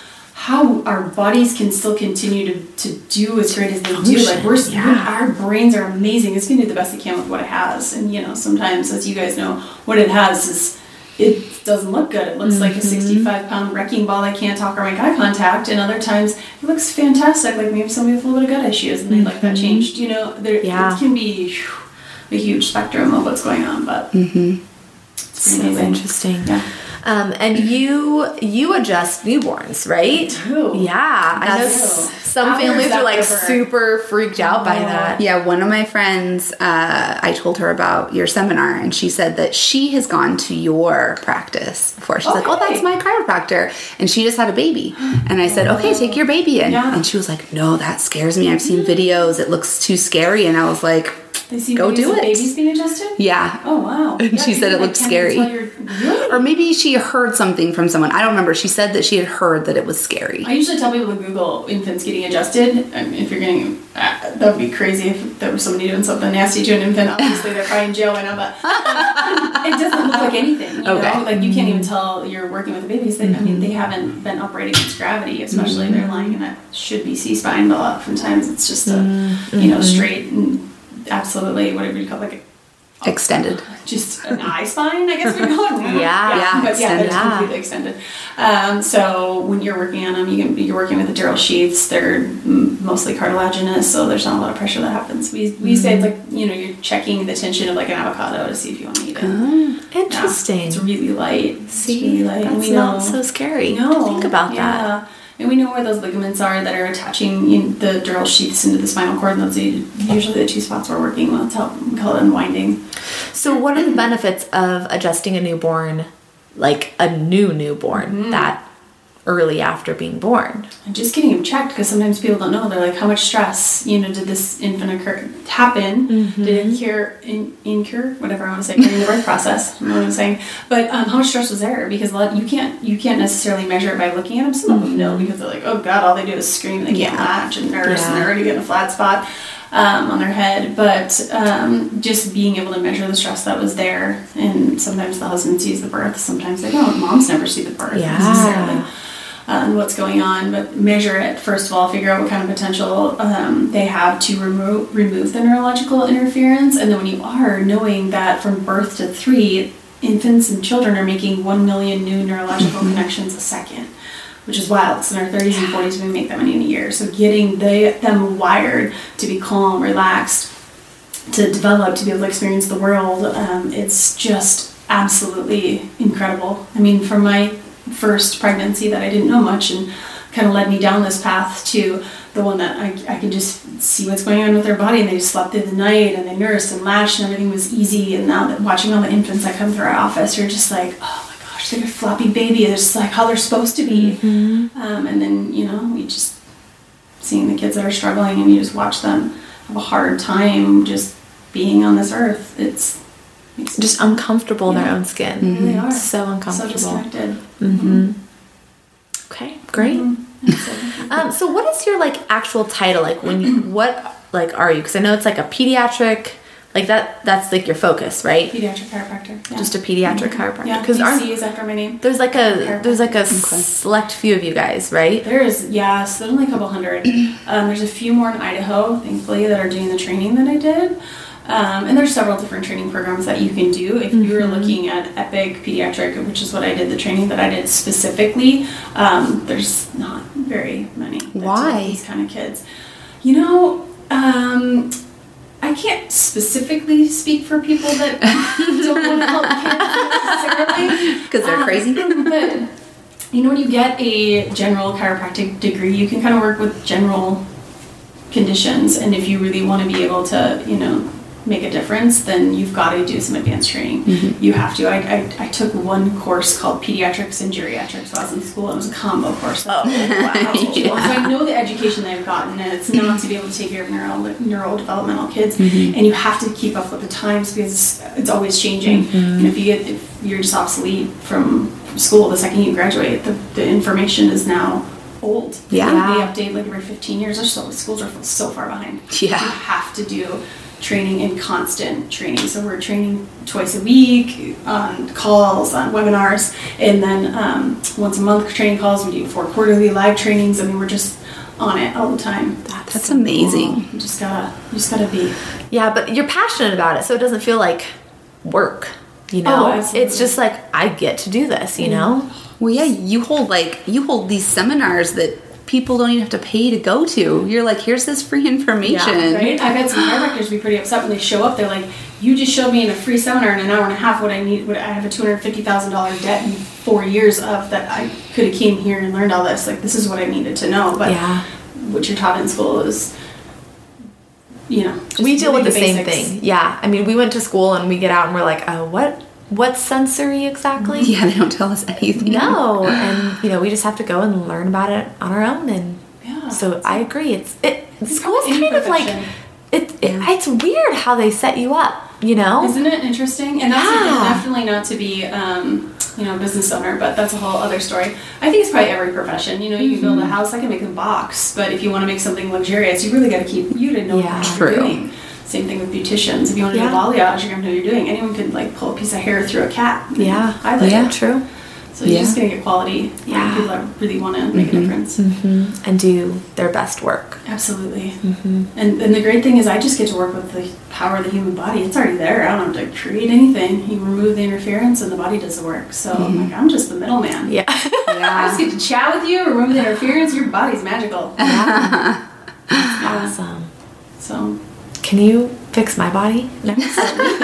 how our bodies can still continue to do as great as they do. Like our brains are amazing. It's going to do the best it can with what it has. And sometimes, as you guys know, what it has it doesn't look good. It looks like a 65-pound wrecking ball that can't talk or make eye contact, and other times it looks fantastic, like maybe somebody with a little bit of gut issues and they'd like that changed. It can be a huge spectrum of what's going on, but it's so interesting. Yeah. And you adjust newborns, right? I do. Yeah. I know some families are like super freaked out by that. Yeah, one of my friends, I told her about your seminar, and she said that she has gone to your practice before. She's like, oh, that's my chiropractor. And she just had a baby. And I said, okay, take your baby in. Yeah. And she was like, no, that scares me. I've seen videos. It looks too scary. And I was like, go do it. Babies being adjusted? Yeah. Oh, wow. And she said it looked scary. Really? Or maybe she heard something from someone. I don't remember. She said that she had heard that it was scary. I usually tell people to Google infants getting adjusted. I mean, if you're getting, that would be crazy if there was somebody doing something nasty to an infant. Obviously, they're probably in jail by now, but it doesn't look like anything. You know? Like, you can't even tell you're working with the babies. I mean, they haven't been operating against gravity, especially they're lying in that should be C-spine, but oftentimes it's just a, straight and absolutely, whatever you call it, like extended. Just an eye spine, I guess we call it. Yeah. But they're completely extended. So when you're working on them, you're working with the dural sheaths. They're mostly cartilaginous, so there's not a lot of pressure that happens. We say it's like, you're checking the tension of like an avocado to see if you want to eat it. Interesting. It's really light. See, it's really light. That's not so scary to think about that. And we know where those ligaments are that are attaching the dural sheaths into the spinal cord, and those are usually the two spots we're working with to help, we call it unwinding. So what are the benefits of adjusting a newborn, like a newborn, that early after being born? And just getting them checked, because sometimes people don't know. They're like, how much stress, did this infant happen? Did it incur, whatever I want to say, during the birth process? You know what I'm saying? But how much stress was there? Because you can't necessarily measure it by looking at them. Some of them know, because they're like, oh God, all they do is scream. They can't latch and nurse, and they're already getting a flat spot on their head. But just being able to measure the stress that was there. And sometimes the husband sees the birth, sometimes they don't. Moms never see the birth necessarily. What's going on, but measure it first of all, figure out what kind of potential they have to remove the neurological interference, and then when you are knowing that from birth to 3, infants and children are making 1 million new neurological connections a second, which is wild. So in our 30s and 40s we make that many in a year. So getting them wired to be calm, relaxed, to develop, to be able to experience the world, it's just absolutely incredible. I mean, from my first pregnancy that I didn't know much, and kind of led me down this path to the one that I can just see what's going on with their body, and they just slept through the night and they nursed and latched and everything was easy. And now that watching all the infants that come through our office, you're just like, oh my gosh, they're a floppy baby. They're just like how they're supposed to be. And then we just seeing the kids that are struggling, and you just watch them have a hard time just being on this earth. It's just uncomfortable in their own skin. They really are. So uncomfortable. So disconnected. Okay, great. So what is your actual title? Like what like are you? Because I know it's like a pediatric, like that's like your focus, right? Pediatric chiropractor. Yeah. Just a pediatric chiropractor. Yeah, Because DC is after my name. there's like a select few of you guys, right? So there's only a couple hundred. There's a few more in Idaho, thankfully, that are doing the training that I did. And there's several different training programs that you can do. If you were looking at Epic Pediatric, which is what I did, the training that I did specifically, there's not very many. Why? These kind of kids. I can't specifically speak for people that don't want to help kids necessarily. Because they're crazy. But, when you get a general chiropractic degree, you can kind of work with general conditions. And if you really want to be able to, make a difference, then you've got to do some advanced training. You have to. I took one course called Pediatrics and Geriatrics while I was in school. It was a combo course. Oh, wow. So I know the education that I've gotten, and it's not to be able to take care of neurodevelopmental kids, and you have to keep up with the times because it's always changing. And if you're just obsolete from school the second you graduate, the information is now old. Yeah. They update like every 15 years or so. Schools are so far behind. Yeah. You have to do training and constant training. So we're training twice a week on calls, on webinars, and then once a month training calls. We do 4 quarterly live trainings. I mean, we're just on it all the time. That's amazing. You just gotta be. Yeah, but you're passionate about it, so it doesn't feel like work. Oh, absolutely. It's just like I get to do this. Well, yeah, you hold these seminars that people don't even have to pay to go to. You're like, here's this free information. Yeah, right? I've had some chiropractors be pretty upset when they show up. They're like, you just showed me in a free seminar in an hour and a half what I need. I have a $250,000 debt in 4 years of that I could have came here and learned all this. Like, this is what I needed to know. But what you're taught in school is, just we deal with the same basics. thing. Yeah. I mean, we went to school and we get out and we're like, what's sensory exactly? Yeah, they don't tell us anything. No, and we just have to go and learn about it on our own. And so I agree. School's kind of like it's weird how they set you up. Isn't it interesting? And that's definitely not to be a business owner, but that's a whole other story. I think it's probably every profession. You can build a house, I can make a box, but if you want to make something luxurious, you really got to know what you're doing. Same thing with beauticians. If you want to do balayage, you're going to know what you're doing. Anyone could pull a piece of hair through a cat. Highlight it. True. So you're just going to get quality. People that really want to make a difference. And do their best work. Absolutely. And the great thing is I just get to work with the power of the human body. It's already there. I don't have to create anything. You remove the interference and the body does the work. So I'm just the middleman. Yeah. I just get to chat with you, remove the interference. Your body's magical. Awesome. So... Can you fix my body? No. That's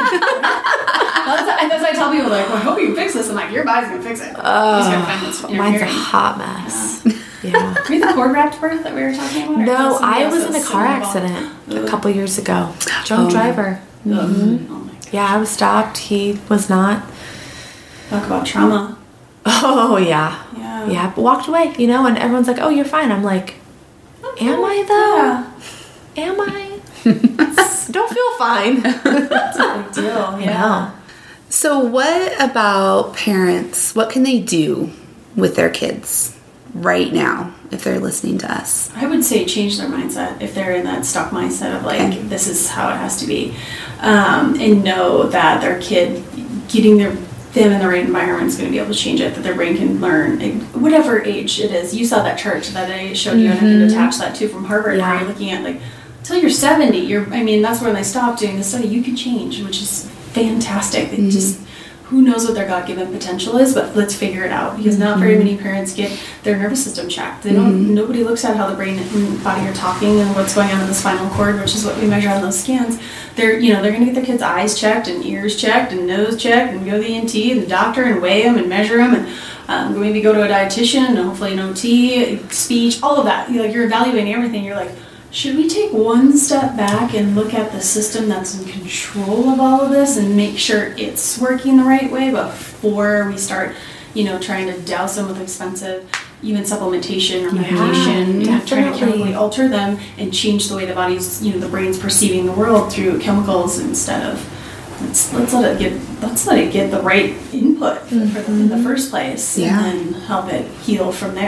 I tell people, I hope you fix this. I'm like, your body's going to fix it. Mine's a hot mess. Yeah. Were you the cord wrapped birth that we were talking about? No, I was in a car accident a couple years ago. Drunk driver. Oh my God. Yeah, I was stopped. He was not. Talk about trauma. Oh, yeah. Yeah. But walked away, and everyone's like, oh, you're fine. I'm like, am I though? Yeah. Am I? Don't feel fine. That's a big deal. Yeah. So what about parents? What can they do with their kids right now if they're listening to us? I would say change their mindset if they're in that stuck mindset of this is how it has to be, and know that their kid getting them in the right environment is going to be able to change it, that their brain can learn whatever age it is. You saw that chart that I showed you, and I can attach that too from Harvard, where you're looking at until you're 70, that's when they stopped doing the study. You can change, which is fantastic. It just, who knows what their God-given potential is, but let's figure it out, because not very many parents get their nervous system checked. They don't. Nobody looks at how the brain and body are talking and what's going on in the spinal cord, which is what we measure on those scans. They're going to get their kids' eyes checked and ears checked and nose checked and go to the ENT and the doctor and weigh them and measure them and maybe go to a dietitian and hopefully an OT, speech, all of that. You're evaluating everything. You're like, should we take one step back and look at the system that's in control of all of this and make sure it's working the right way before we start, trying to douse them with expensive, even supplementation or medication, trying to chemically alter them and change the way the body's, the brain's perceiving the world through chemicals instead of let's let it get the right input in the first place, and then help it heal from there.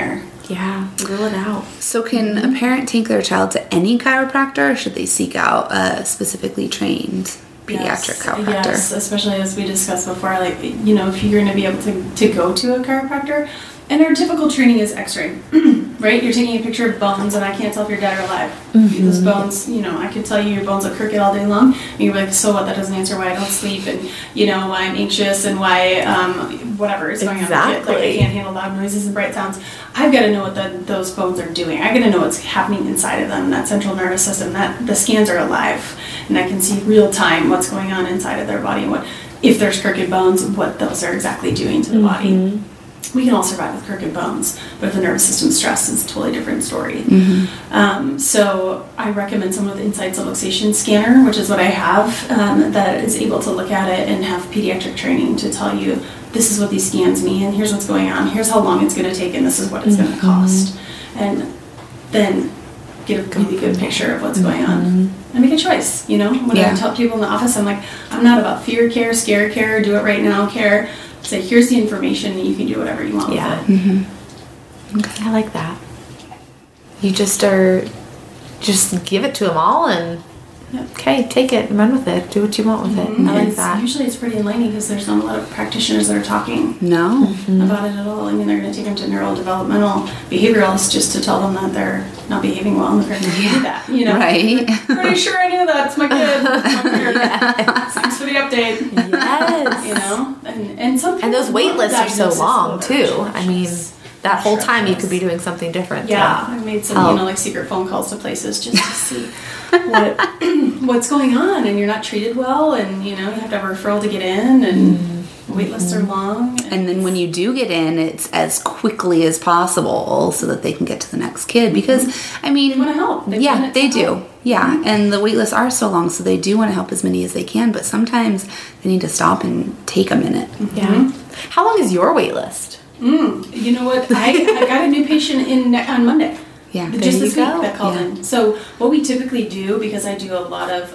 Yeah, rule it out. So can a parent take their child to any chiropractor, or should they seek out a specifically trained pediatric chiropractor? Yes, especially as we discussed before, like, you know, if you're going to be able to go to a chiropractor, and our typical training is x-ray, right? You're taking a picture of bones, and I can't tell if your dad are alive. Those bones, you know, I could tell you your bones look crooked all day long, and you're like, so what? That doesn't answer why I don't sleep, and, you know, why I'm anxious, and why, whatever is going on with it. Like, I can't handle loud noises and bright sounds. I've got to know what those bones are doing. I got to know what's happening inside of them, that central nervous system, that the scans are alive, and I can see real time what's going on inside of their body, and what, if there's crooked bones, what those are exactly doing to the body. We can all survive with crooked bones, but if the nervous system's stressed, it's a totally different story. So I recommend someone with Insight Subluxation Scanner, which is what I have, that is able to look at it and have pediatric training to tell you, this is what these scans mean, here's what's going on, here's how long it's going to take, and this is what it's going to cost. And then get a really good picture of what's going on. And make a choice, you know? When I tell people in the office, I'm like, I'm not about fear care, scare care, do it right now care. Say, here's the information, and you can do whatever you want with it. Okay. I like that. You just give it to them all, and okay, take it and run with it. Do what you want with it. I like that. Usually it's pretty enlightening because there's not a lot of practitioners that are talking about it at all. I mean, they're going to take them to neurodevelopmental behavioralists just to tell them that they're not behaving well, and the parents can do that, you know? Right. Like, pretty sure I knew that. It's my kid. Thanks for the update. Yes. You know? And some And those wait lists are so long, too. I mean, that whole time you could be doing something different. Yeah, I made some, you know, like secret phone calls to places just to see what's going on, and you're not treated well, and, you know, you have to have a referral to get in, and wait lists are long. And then when you do get in, it's as quickly as possible so that they can get to the next kid, because, I mean... They want to help. They do. Yeah, and the wait lists are so long, so they do want to help as many as they can, but sometimes they need to stop and take a minute. Yeah. How long is your wait list? You know what? I got a new patient in on Monday. Yeah, just this week that called in. So what we typically do, because I do a lot of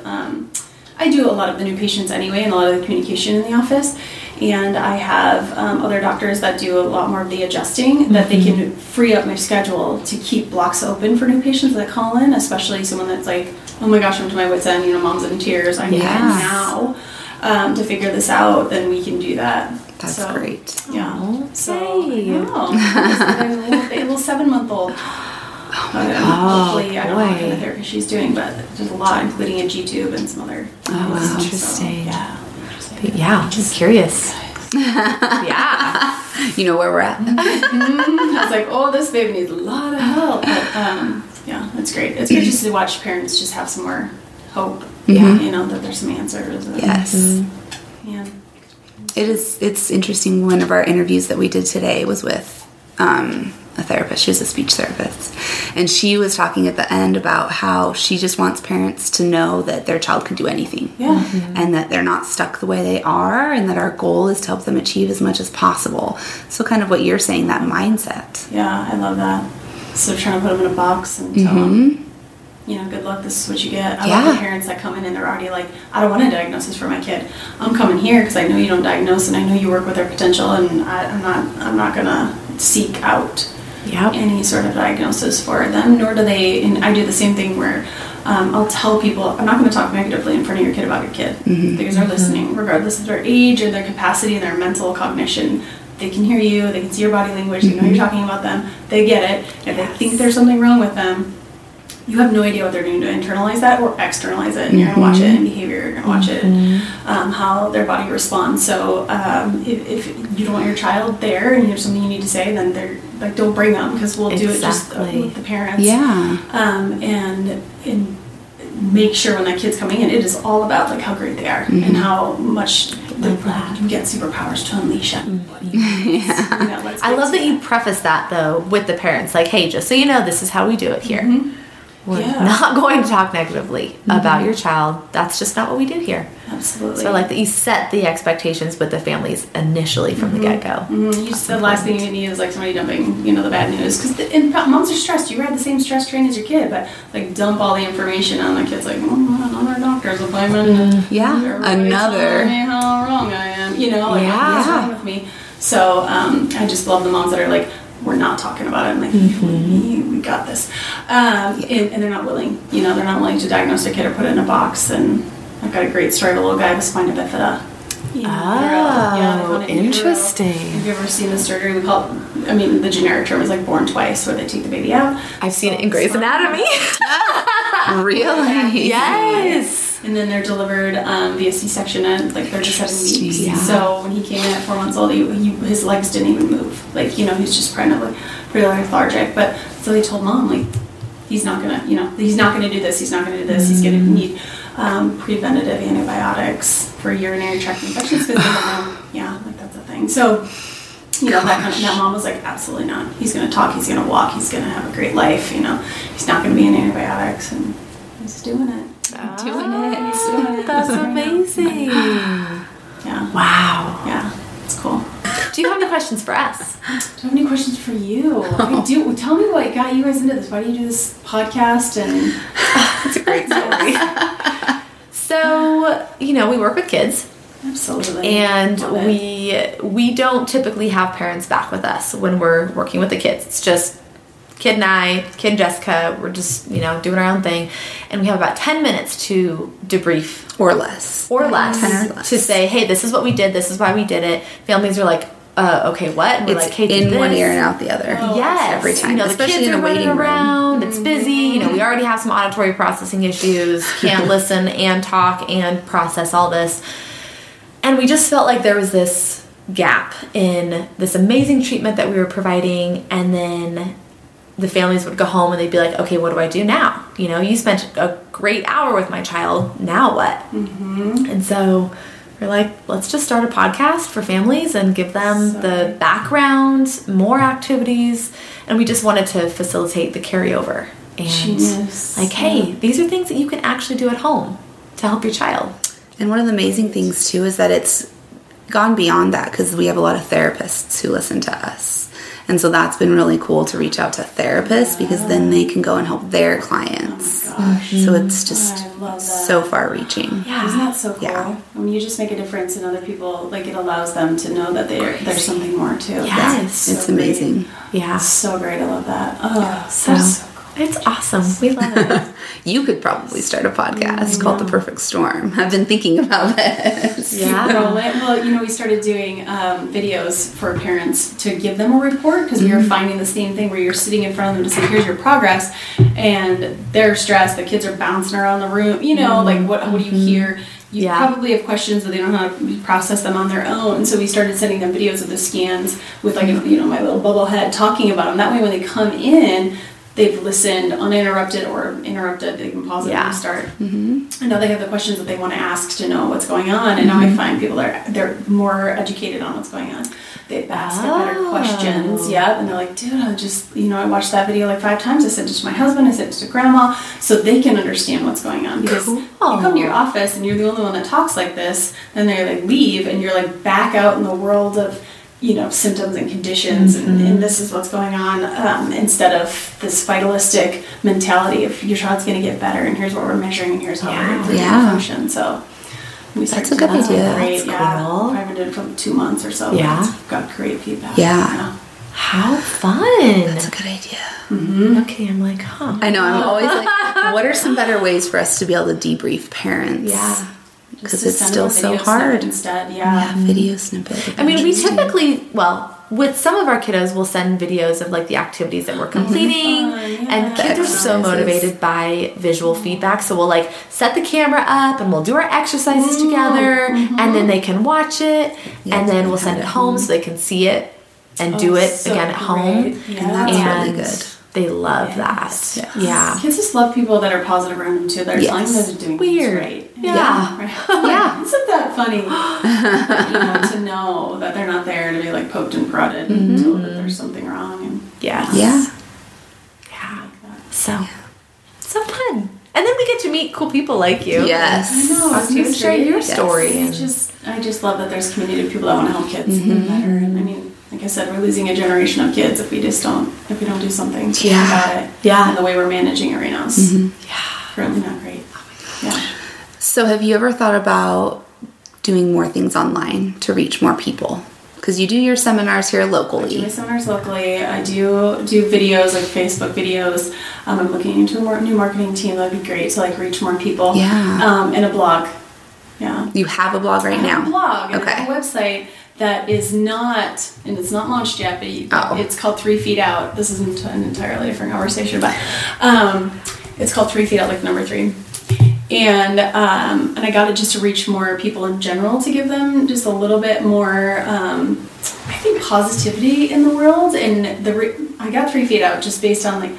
the new patients anyway, and a lot of the communication in the office, and I have other doctors that do a lot more of the adjusting, that they can free up my schedule to keep blocks open for new patients that call in, especially someone that's like, oh my gosh, I'm to my wit's end, you know, mom's in tears, I need now to figure this out, then we can do that. That's great. Yeah. Okay. So, a little 7-month-old. Hopefully, I don't know what kind of therapy she's doing, but there's a lot, including a G-tube and some other. Oh, interesting. So, yeah, just curious. Yeah. You know where we're at. I was like, oh, this baby needs a lot of help. But, yeah, it's great. It's great just to watch parents just have some more hope. You know, that there's some answers. Yes. Yeah. It's interesting. One of our interviews that we did today was with a therapist. She was a speech therapist, and she was talking at the end about how she just wants parents to know that their child can do anything, and that they're not stuck the way they are, and that our goal is to help them achieve as much as possible. So kind of what you're saying, that mindset. Yeah, I love that. So trying to put them in a box and tell them, you know, good luck, this is what you get. I love the parents that come in and they're already like, I don't want a diagnosis for my kid. I'm coming here because I know you don't diagnose, and I know you work with their potential, and I'm not gonna seek out any sort of diagnosis for them, nor do they. And I do the same thing where I'll tell people, I'm not going to talk negatively in front of your kid about your kid, because they're listening regardless of their age or their capacity and their mental cognition. They can hear you, they can see your body language, they know you're talking about them, they get it. If they think there's something wrong with them, you have no idea what they're doing to internalize that or externalize it, and you're going to watch it in behavior, you're going to watch it how their body responds. So if you don't want your child there and you have something you need to say, then they're like, don't bring them, because we'll do it just with the parents. And make sure when that kid's coming in, it is all about like how great they are and how much you get superpowers to unleash them. I love that you preface that though with the parents, like, hey, just so you know, this is how we do it here. We're not going to talk negatively about your child. That's just not what we do here. Absolutely. So I like that you set the expectations with the families initially from the get-go. The last thing you need is like somebody dumping, you know, the bad news. Because moms are stressed. You had the same stress train as your kid, but like dump all the information on the kid's like, another doctor's appointment. Another. Me how wrong I am. You know, like what's wrong with me? So I just love the moms that are like, we're not talking about it. I'm like, we got this. And they're not willing, they're not willing to diagnose a kid or put it in a box. And I've got a great story of a little guy with spina bifida. Interesting. Have you ever seen the surgery? We call it, the generic term is like born twice, where they take the baby out. I've seen it in Grey's Anatomy. Really? Yes. And then they're delivered via C-section at like 37 weeks. Yeah. So when he came in at 4 months old, his legs didn't even move. Like, he's just pretty lethargic. But so they told mom, like, he's not gonna do this. He's not gonna do this. He's gonna need preventative antibiotics for urinary tract infections because they don't know. Yeah, like that's a thing. So, that mom was like, absolutely not. He's gonna talk. He's gonna walk. He's gonna have a great life. He's not gonna be in antibiotics, and he's doing it. He's doing it. That's amazing. Yeah. Wow. Yeah, it's cool. Do you have any questions for us? Do I have any questions for you? I do. Tell me what got you guys into this. Why do you do this podcast? And It's a great story. So, we work with kids. Absolutely. And we don't typically have parents back with us when we're working with the kids. It's just kid and I, kid and Jessica, we're just, doing our own thing. And we have about 10 minutes to debrief. Or less. 10 or less. To say, hey, this is what we did. This is why we did it. Families are like, okay, what? And we're It's like, hey, in do one this. ear and out the other. Oh, yes. Every time. The Especially kids in are a running waiting room. around. It's busy. We already have some auditory processing issues. Can't listen and talk and process all this. And we just felt like there was this gap in this amazing treatment that we were providing, and then the families would go home and they'd be like, okay, what do I do now? You spent a great hour with my child. Now what? Mm-hmm. And so we're like, let's just start a podcast for families and give them the background, more activities. And we just wanted to facilitate the carryover. And hey, these are things that you can actually do at home to help your child. And one of the amazing things, too, is that it's gone beyond that because we have a lot of therapists who listen to us. And so that's been really cool to reach out to therapists because then they can go and help their clients. Oh my gosh. So it's just so far-reaching. Yeah, isn't that so cool? Yeah. When you just make a difference in other people, like it allows them to know that there's something more too. Yes. It's amazing. Yeah. It's so great. I love that. Oh, So so cool. it's awesome. We love it. You could probably start a podcast called The Perfect Storm. I've been thinking about this. Yeah. Well, we started doing videos for parents to give them a report because we were finding the same thing where you're sitting in front of them to say, here's your progress, and they're stressed. The kids are bouncing around the room. Like what do you hear? You probably have questions, but they don't know how to process them on their own. So we started sending them videos of the scans with my little bubble head talking about them. That way when they come in, they've listened uninterrupted or interrupted. They can pause it and restart. Mm-hmm. And now they have the questions that they want to ask to know what's going on. And now I find people they're more educated on what's going on. They ask better questions. Yeah, and they're like, dude, I watched that video like 5 times. I sent it to my husband. I sent it to grandma, so they can understand what's going on. Because you come to your office and you're the only one that talks like this, then they like leave and you're like back out in the world of symptoms and conditions, and this is what's going on, instead of this vitalistic mentality of your child's going to get better, and here's what we're measuring, and here's how we're improving function. So that's a good idea. Great, That's cool. I've been doing it for 2 months or so. Yeah. It's got great feedback. Yeah. How fun. That's a good idea. Mm-hmm. Okay, I'm like, I know, I'm always like, what are some better ways for us to be able to debrief parents? Yeah. Because it's still so hard. Instead, Video snippet. I mean, we typically, with some of our kiddos, we'll send videos of like the activities that we're completing, and kids are so motivated by visual feedback. So we'll like set the camera up and we'll do our exercises together, and then they can watch it, and then we'll send it home so they can see it and do it again at home. Yeah. And that's really good. They love that. Yeah. Kids just love people that are positive around them too. They're telling them that they're doing Weird. things right. Yeah. Yeah. Isn't that funny? To know that they're not there to be like poked and prodded until that there's something wrong. And Yes. Yeah. So fun. And then we get to meet cool people like you. Yes. I know. Talk to you and share your story. I just love that there's a community of people that want to help kids get better. And I mean, like I said, we're losing a generation of kids if we don't do something about it. Yeah. And the way we're managing it right now is currently not great. Yeah. So have you ever thought about doing more things online to reach more people? Because you do your seminars here I do locally. my seminars locally. I do videos, like Facebook videos. I'm looking into a new marketing team. That'd be great to like reach more people. Yeah. And a blog. Yeah. You have a blog right I have now? a blog. And Okay. I have a website that is not, and it's not launched yet, but it's called 3 Feet Out. This is an entirely different conversation, but it's called 3 Feet Out, like number 3. And I got it just to reach more people in general, to give them just a little bit more, I think, positivity in the world. And I got 3 Feet Out just based on like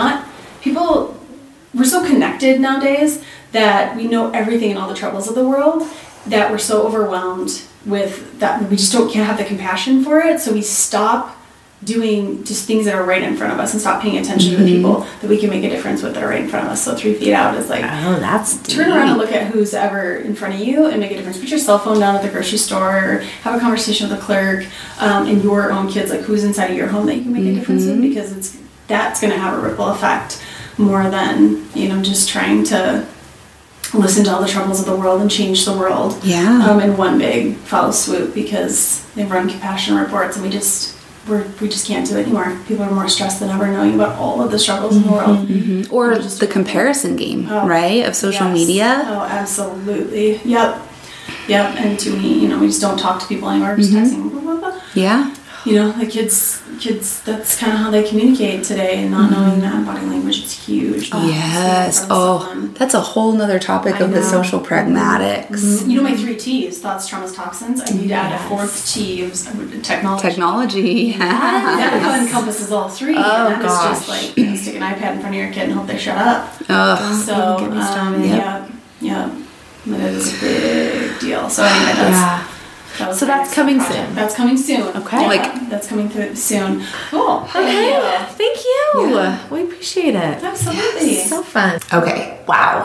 we're so connected nowadays that we know everything and all the troubles of the world, that we're so overwhelmed with that we just can't have the compassion for it. So we stop doing just things that are right in front of us and stop paying attention to the people that we can make a difference with that are right in front of us. So 3 Feet Out is like, Oh, that's deep. turn around and look at who's ever in front of you and make a difference. Put your cell phone down at the grocery store, or have a conversation with the clerk, and your own kids, like who's inside of your home that you can make a difference with, because that's going to have a ripple effect more than, just trying to listen to all the troubles of the world and change the world in one big foul swoop, because they've run compassion reports and we just can't do it anymore. People are more stressed than ever, knowing about all of the struggles in the world. Or the comparison game, right? Of social media. Oh, absolutely. Yep. And too many, we just don't talk to people anymore. We're just texting. Blah, blah, blah. Yeah. The kids, that's kind of how they communicate today, and not knowing that body language is huge. Yes. That's a whole nother topic of the social pragmatics. My 3 T's: thoughts, traumas, toxins. I need to add a 4th T of technology. Technology. That encompasses all 3. Oh, and that gosh. is just like stick an iPad in front of your kid and hope they shut up. Oh. So, Get me started. yeah. That is a big deal. So anyway, that was So my that's next coming project. soon. That's coming soon. Okay. That's coming through soon. Cool. Okay. Thank you. Yeah. We appreciate it. Absolutely. So fun. Okay. Wow.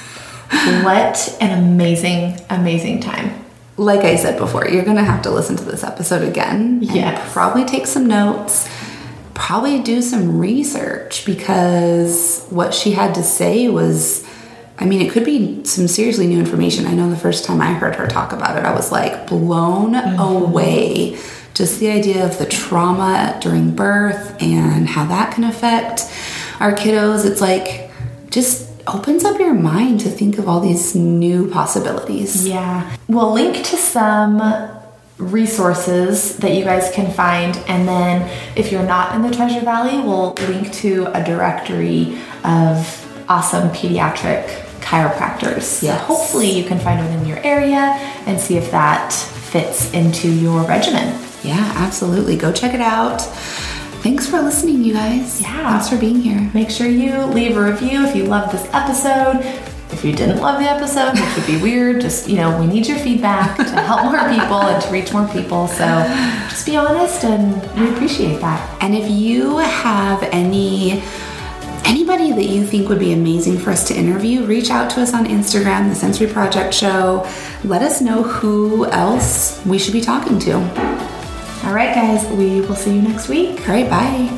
What an amazing, amazing time. Like I said before, you're going to have to listen to this episode again. Yes. And probably take some notes. Probably do some research, because what she had to say was, it could be some seriously new information. I know the first time I heard her talk about it, I was like blown away. Just the idea of the trauma during birth and how that can affect our kiddos. It's like, just opens up your mind to think of all these new possibilities. Yeah. We'll link to some resources that you guys can find, and then if you're not in the Treasure Valley, we'll link to a directory of awesome pediatric chiropractors. Yes. So hopefully you can find one in your area and see if that fits into your regimen. Yeah, absolutely. Go check it out. Thanks for listening, you guys. Yeah. Thanks for being here. Make sure you leave a review if you loved this episode. If you didn't love the episode, which would be weird, just, we need your feedback to help more people and to reach more people. So just be honest, and we appreciate that. And if you have anybody that you think would be amazing for us to interview, reach out to us on Instagram, The Sensory Project Show. Let us know who else we should be talking to. All right, guys, we will see you next week. All right, bye.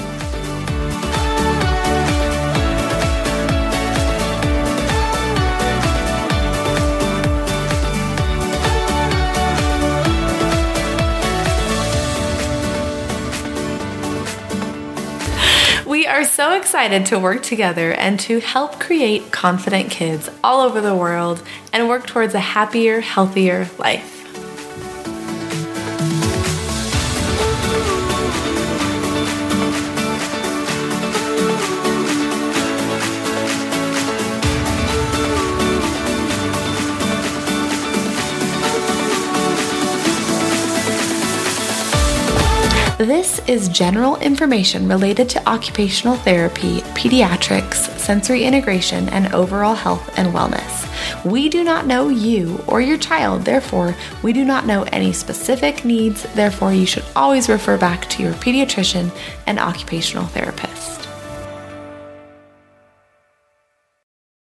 We are so excited to work together and to help create confident kids all over the world and work towards a happier, healthier life. This is general information related to occupational therapy, pediatrics, sensory integration, and overall health and wellness. We do not know you or your child, therefore, we do not know any specific needs, therefore, you should always refer back to your pediatrician and occupational therapist.